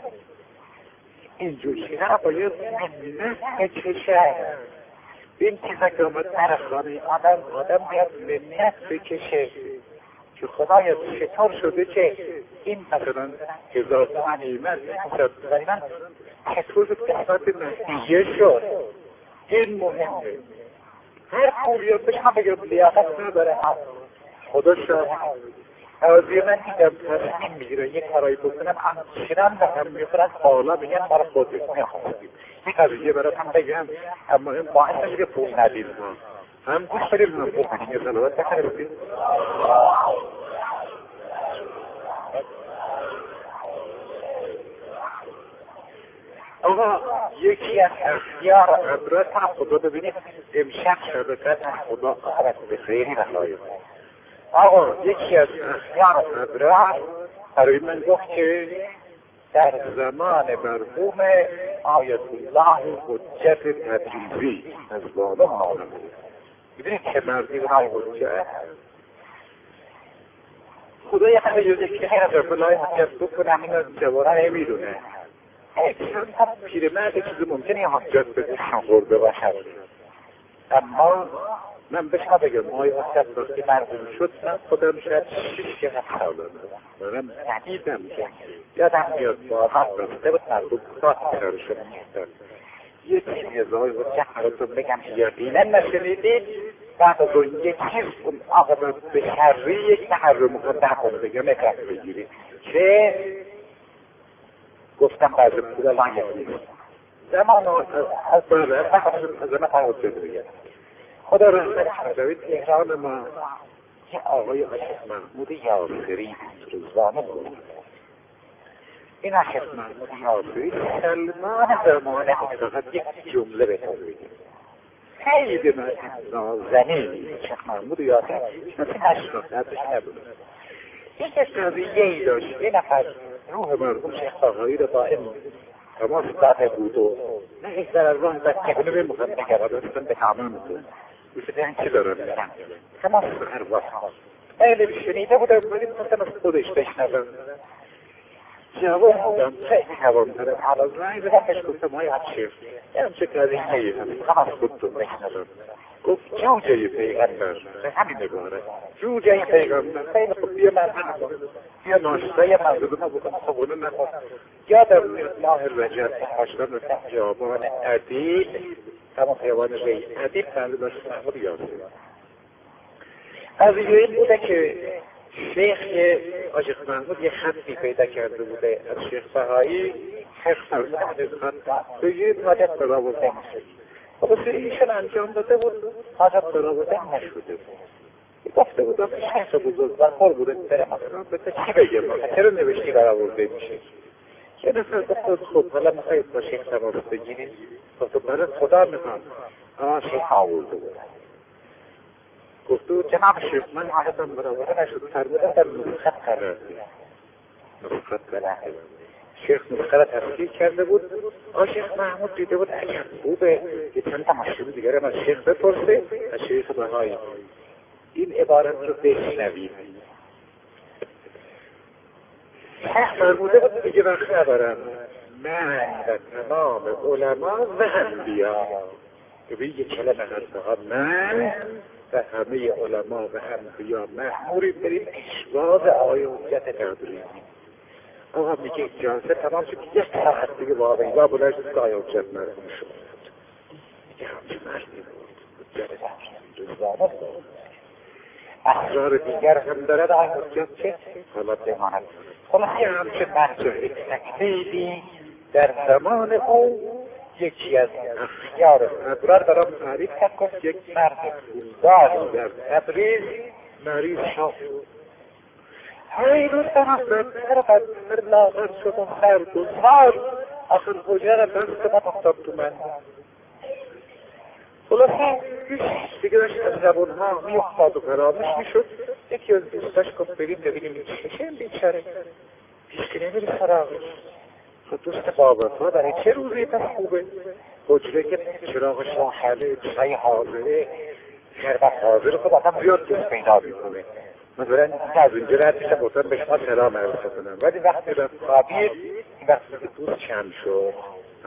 A: اینجور چیزا رو باید منت بکشه این چیزا که آمد در خانه آدم باید منت بکشه که خدایا چطور شده که این مثلا 1000 تومن ایمت ولی من چطور قسمت مسیحیه شد این مهمه هر پولیان بشم بگم لیاقت نداره خدا شاید حوضی من دیدم تصمیم میگیره یک کارایی بکنم همچنان به هم میخورد بالا بگم برای خودش میخواستیم یک قضیه براتم بگم اما این باعث میگه پول ندید هم گوش بریم هم بکنیم یه صلوات بکنیم آقا یکی از اختیار عبرت هم خدا ببینید امشب شبکت خدا آرد به خیری رخلایه آقا یکی از اختیار عبرت برای من گفت که در زمان مرحوم آیت الله حجت تبریزی از بالا مانم ببینید که مردی رای حجت خدا یه خیلی یکی خیلی از رفلای حجت بکنم این از جوانه نمیدونه چند تا پیرمرد چیز ممکنه یه حجت بکنم خورده باشد اما من بشما بگم آیا حجت وقتی مرحوم شد من خودم شاید 6 سال دارم منم ندیدم که یادم میاد با هم رفته بود مرحوم کار شده میستر یه چیزی از آقای حجت براتون بگم که یادینه نشنیدید بعد از اون یک چیز عاقبت به شری یک تحرم نکنه بگه مکرد بگیری که گفتم بعضی بوده لانگه زمان از برده از زمان تاید بگیره خدا رحمت حضرت تهران ما که آقای عاشق محمود یاسری روزانه بود. این عاشق محمود یاسری سلمان زمانه فقط یک جمله به طور بگیم خیلی نازنین عاشق محمود یاسری کسی نشناخته ازش نبود. یک قضیه‌ای داشت یه نفر روح مرحوم شیخ آقایی رو دائم تماس داده بود و نه یک در راه و تکنه مخنده کرده داشتن به تمام بود بسیدن چی دارم برم تماس ارواح خیلی شنیده بودم ولی مثلا از خودش بشنوم جواب بودم خیلی جواب دارم حالا زنی به وقتش گفتم های حدشیف یه چه قضیه‌ای هست تماس خودتون بشنوم گفت جوجه پیغمبر به همین نگاره جوجه پیغمبر خیلی خوب بیا من بیا ناشتای مغزوب ما بکنم صبونه نخواست یادم ماه رجب هاشتم رفتم جوابان عدیب همون حیوان ری عدیب بنده داشت محمود یاسری از این بوده که شیخ عاشق محمود یه خطی پیدا کرده بوده از شیخ بهایی شیخ فرموده از خط بگید حاجت برآورده خلاصه ایشان انجام داده بود حاجت برآورده نشده بود گفته بود شیخ بزرگوار بوده برم بسه چی بگیم چرا نوشتی برآورده میشه یه نفر گفت خب حالا میخواید با شیخ تماس بگیرید گفت برای خدا میخوام شیخ آورده بود گفتو جناب شیخ من حاجتم برآورده نشد فرمودن در نسخت قرار نسخت قرار شیخ نسخه را تفسیر کرده بود شیخ محمود دیده بود اگر خوبه که چند تا مشکل دیگر هم از شیخ بپرسه از شیخ بهایی این عبارت رو بشنوید شیخ فرموده بود دیگه وقت ندارم من و تمام علما و انبیا که به یک کلمه هست من و همه علما و انبیا مأموریم بریم اشواز آقای حجت قدری آقا میگه جلسه تمام شد یک ساعت دیگه واقعی با بلنش که آقای حجت مرحوم شد میگه همچه مردی بود حجت روزانه بود احجار دیگر هم دارد آقای حجت چه حالا بماند خلاصی همچه مرجع تکلیدی در زمان او یکی از اخیار ابرار برام تعریف کرد گفت یک مرد پولداری در تبریز مریض شد هی دوستان بدتر لاغر شد و خرد و زار آخر حجر دست من افتاد تو من خلاصه دیگه داشت از زبونها می افتاد و فرامش می شد یکی از دوستاش گفت ببینیم این چشه بیچاره پیشکی نمیری سراغش دوست بابا برای چه روزی پس خوبه حجره که چراغ شاحله چای حاضره شربت حاضره خود آدم زیاد دوست پیدا میکنه مثلا از اینجا رد میشم بودن به شما سلام عرض کنم ولی وقتی رفت خوابید این وقتی که دوست چند شد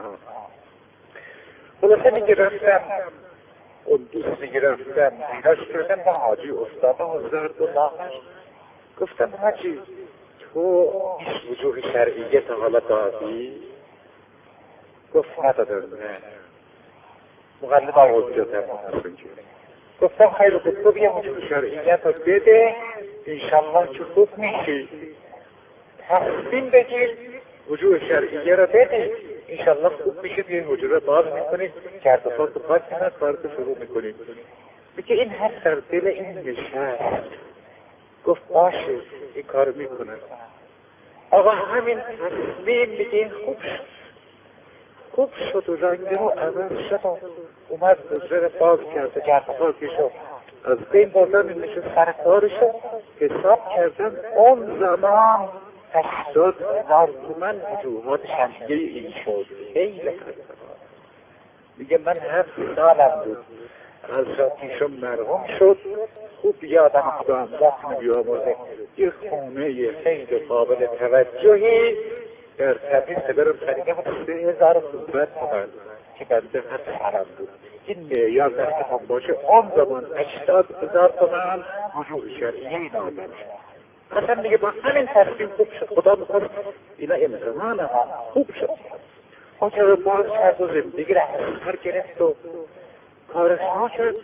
A: خلاصه میگه رفتم اون دوست میگه رفتم پیداش کردم به حاجی استاده و زرد و لاغش گفتم حاجی تو وجوه شرعیه تا حالا دادی؟ گفت ندادم نه مقلد آقای حجت هم گفتم خیلی خوب تو بیا وجوه شرعیه تا بده انشالله که خوب میشی تصمیم بگیر وجوه شرعیه را بده انشالله خوب میشه بیا وجوه را باز میکنید که ارتفاق تو پاک کنید کارت شروع میکنید میگه این هر در دل این نشست گفت باشه این کار میکنن آقا همین تصمیم میگه این خوب شد و رنگ رو عوض شد و اومد حجره باز کرد و گردخاکی شد از بین بردن میشه سر کارشو حساب کردن اون زمان 80,000 تومن وجوهات شمسیه این شد خیلی میگه من 7 سالم بود از پیشم مرحوم شد خوب یادم خودم وقت بیاموزه یه خونه خیلی قابل توجهی در تبریز برم خریده بود 3,500 تومن که بنده هست حرم بود این معیار در کتاب باشه اون زمان 80,000 تومن وجوه شرعیه داده اصلا دیگه با همین تصمیم خوب شد خدا بخواد اینا امتحان ها خوب شد اون که رو باز کرد و زندگی را هر گرفت و کارش ها شد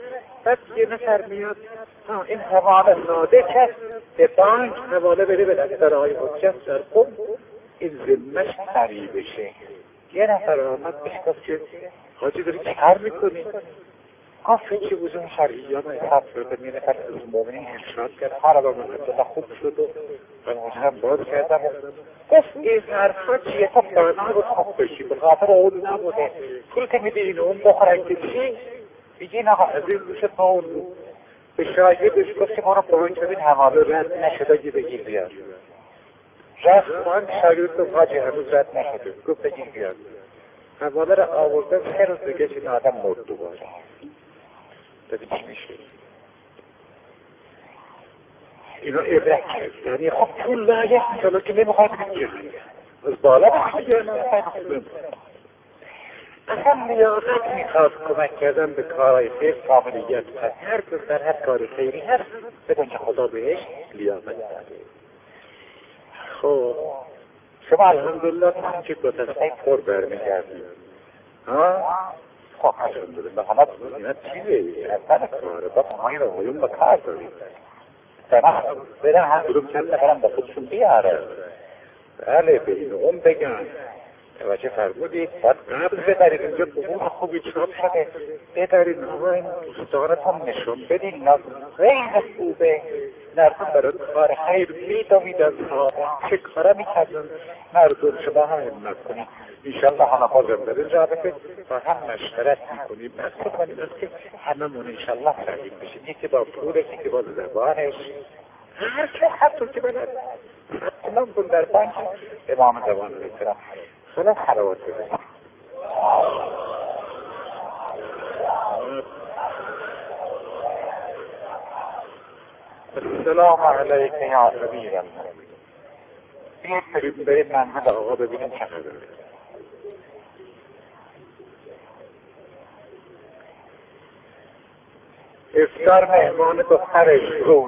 A: بعد یه نفر میاد این حواله ساده کس به بانک حواله بده به دفترهای حجت در قم این ذمه‌اش سریع بشه. یه نفر آمد بهش گفت که حاجی داری چه کار میکنی؟ گفت که وجود شرعیات حساب شده یه نفر از مومنین ارشاد کرد هر با مقدمه خوب شد و من وجودم باز کردم گفت این حرفا چیه تا فرمان بود خوب بشی به خاطر اون نبوده پول که میدین اون بخورن که چی؟ بگین آقا عزیز بشه با اون به شاگردش گفت که برو بانک ببین حواله رد نشده بگیر بیار. رفت بانک شاگرد گفت حاجی هنوز رد نشده گفت بگیر بیار. حواله را آورده 3 روز دیگه این آدم مرد دوباره. ببین چی میشه اینو عبرت کرد. یعنی خب پول لایه چلو که نمیخواید بگیر از بالا بخیر اصلا لیاقت میخواد کمک کردن به کارهای خیر قابلیت هست. هر کس در هر کار خیری هست بدون که خدا بهش لیاقت داده. خب شما الحمدلله که دو تسته پر برمیگردید خب الحمدلله همه بودینت چیزه اصلا کاره با همه رو هایون با کار دارید بدن هم گروب چند نفرم با خودشون بیاره بله بین اون بگن توجه فرمودید باید قبل ببرید اینجا بقول خوبی چاپ شده ببرید آقا این دوستانت هم نشون بدید غیر خوبه مردم برای کار خیر میدوید از ها چه کاره میکردن مردم شما هم همت کنید انشالله همه بازم در اینجا بکن با هم مشورت میکنیم بس کنید از که همه من انشالله سعید بشید یکی با پولش یکی با زبانش هر که حتی که بلد من کن در بانک امام زبان بکنم خلاص حلوات بکنم السلام علیکم یا امیر المؤمنین. بیایید بریم منزل آقا ببینیم چه خبره. افطار مهمان دخترش بود.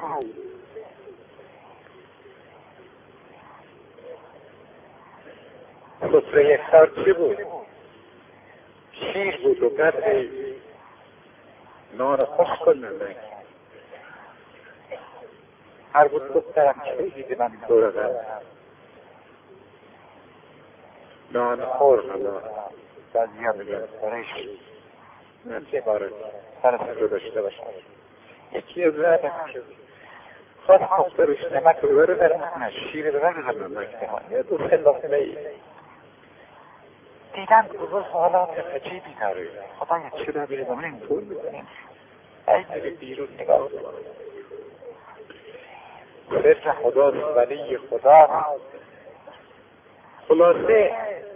A: سفره افطار چی بود؟ شیر بود و قدر نان خشک و نمک. هر بود دخترم چه دیدی من دورقم نان خور حالا بعضی ها بگم برش من چه باره سرس رو داشته باشم یکی از رده خود خفترش نمک رو بره برم شیر رو بره هم نمک دهان یه دو خلاف نهی دیدن بزرگ حالات عجیبی داره خدا یه چه رو بره این طول میکنیم ای بیرون نگاه سر خدا ولی خدا خلاصه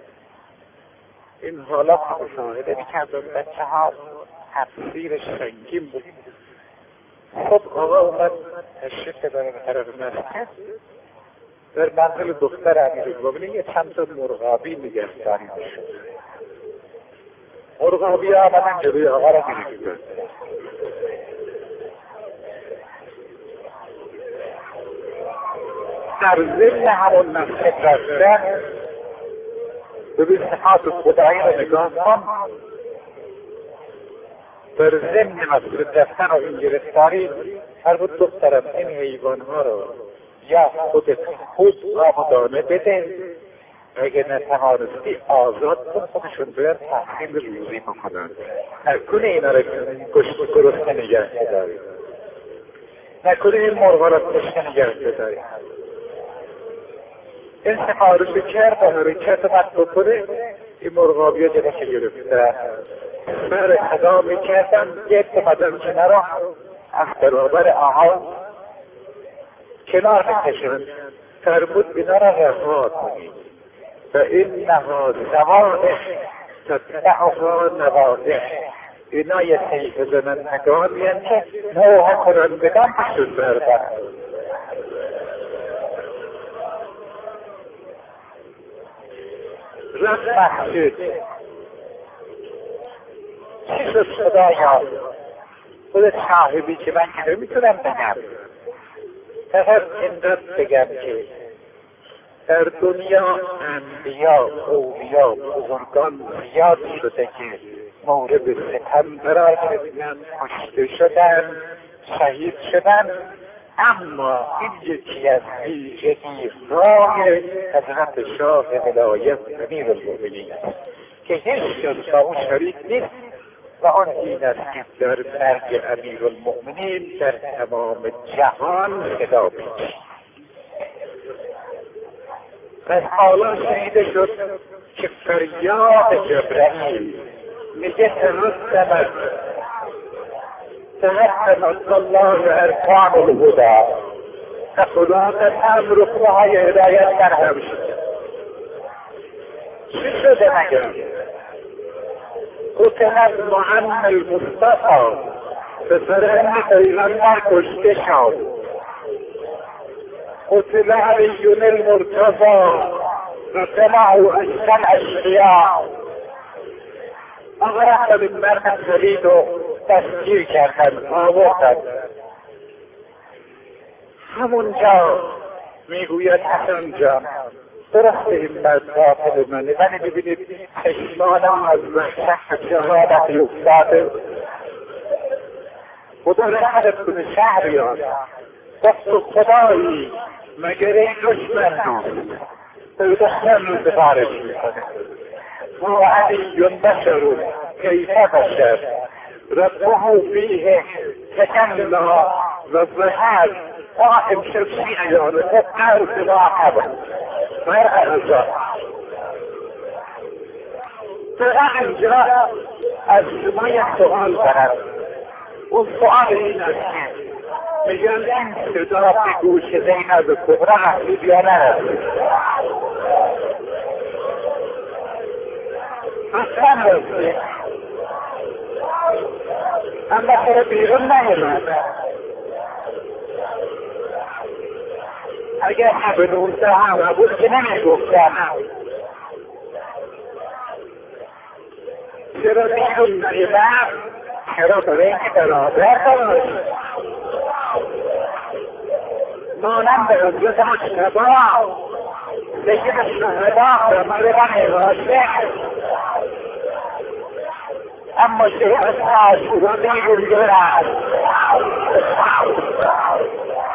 A: این حالات مشاهده میکردم بچه ها تفسیرش سنگین بود. خب آقا اومد تشریف ببره به طرف مسجد در منزل دختر امیرالمومنین یه چند تا مرغابی نگهداری میشد. مرغابی آمدن جلوی آقا را گرفتن. در ضمن همون مسجد رفتن ببین صفات خدایی رو نگاه کن در ضمن مسجد رفتن و این گرفتاری هر بود دخترم این حیوانها رو یا خودت خود آمدانه بده اگه نتوانستی آزاد کن خودشون باید تحصیل روزی بکنن نکنه اینا رو گرسنه نگه داری نکنه این مرغا رو گرسنه نگه داری این سفارش کرد و حرکت مد بکنه این مرغابی ها جلوش گرفته بر خدا میکردن یک قدم کنار از برابر آها کنار بکشن فرمود اینا را رها کنید و اینها زوانح تتبعها نوادح اینا یه سیف زنندگانی هستند که نوح کنندگان بشون بربند رفت مسجد چیز از خدایا خودت صاحبی که من که نمیتونم بگم فقط اینقدر بگم که در دنیا انبیا اولیا بزرگان زیاد شده که مورد ستم قرار گرفتن، کشته شدن، شهید شدن. اما این یکی از ویژگی‌های حضرت شاه ولایت امیرالمؤمنین است که هیچ کس با اون شریک نیست و آن این است که در مرگ امیرالمؤمنین در تمام جهان صدا می‌شود. و حالا شنیده شد که فریاد جبرائیل میگه ترسمت الله ارکان الهدا و خدا قسم رکوهای هدایت مرهم شد. چی شده مگر؟ قتل معن المصطفى پسر پیغمبر کشته شد. قتل علی المرتضی و طلعوا اشکال اشقیاء. اغرق من مرد سلید و تسجیل کردن آوردن. همونجا میگوید حسن جان درست این مرد باطل منه، ولی ببینید چشمانم از وحشت شهادت افتاده. خدا رحمت کنه شهریان گفت خدایی مگر این دشمن دوست تو دشمن رو سفارش میکنه. و علی بشر کیف بشر ربه فیه تکلا و ظهر قائم شخصی ایانه تبقر سلاحه فرق ازا فرق اینجا از شما یک سؤال برد. اون سؤال این است که میگن این صدا به گوش زینب کبرا محسوب یا نرسید؟ اصلا رسید اما خیلی بیرون نهیمد. اگر حب نونسه هم بود که نمی گفتن چرا بیرون نهیمد؟ چرا برای اینکه برادر داشت مانم به حضرت مجتبی لیکن شهدا به مردم نواسته. اما شهر از عاشورا بیرون گرد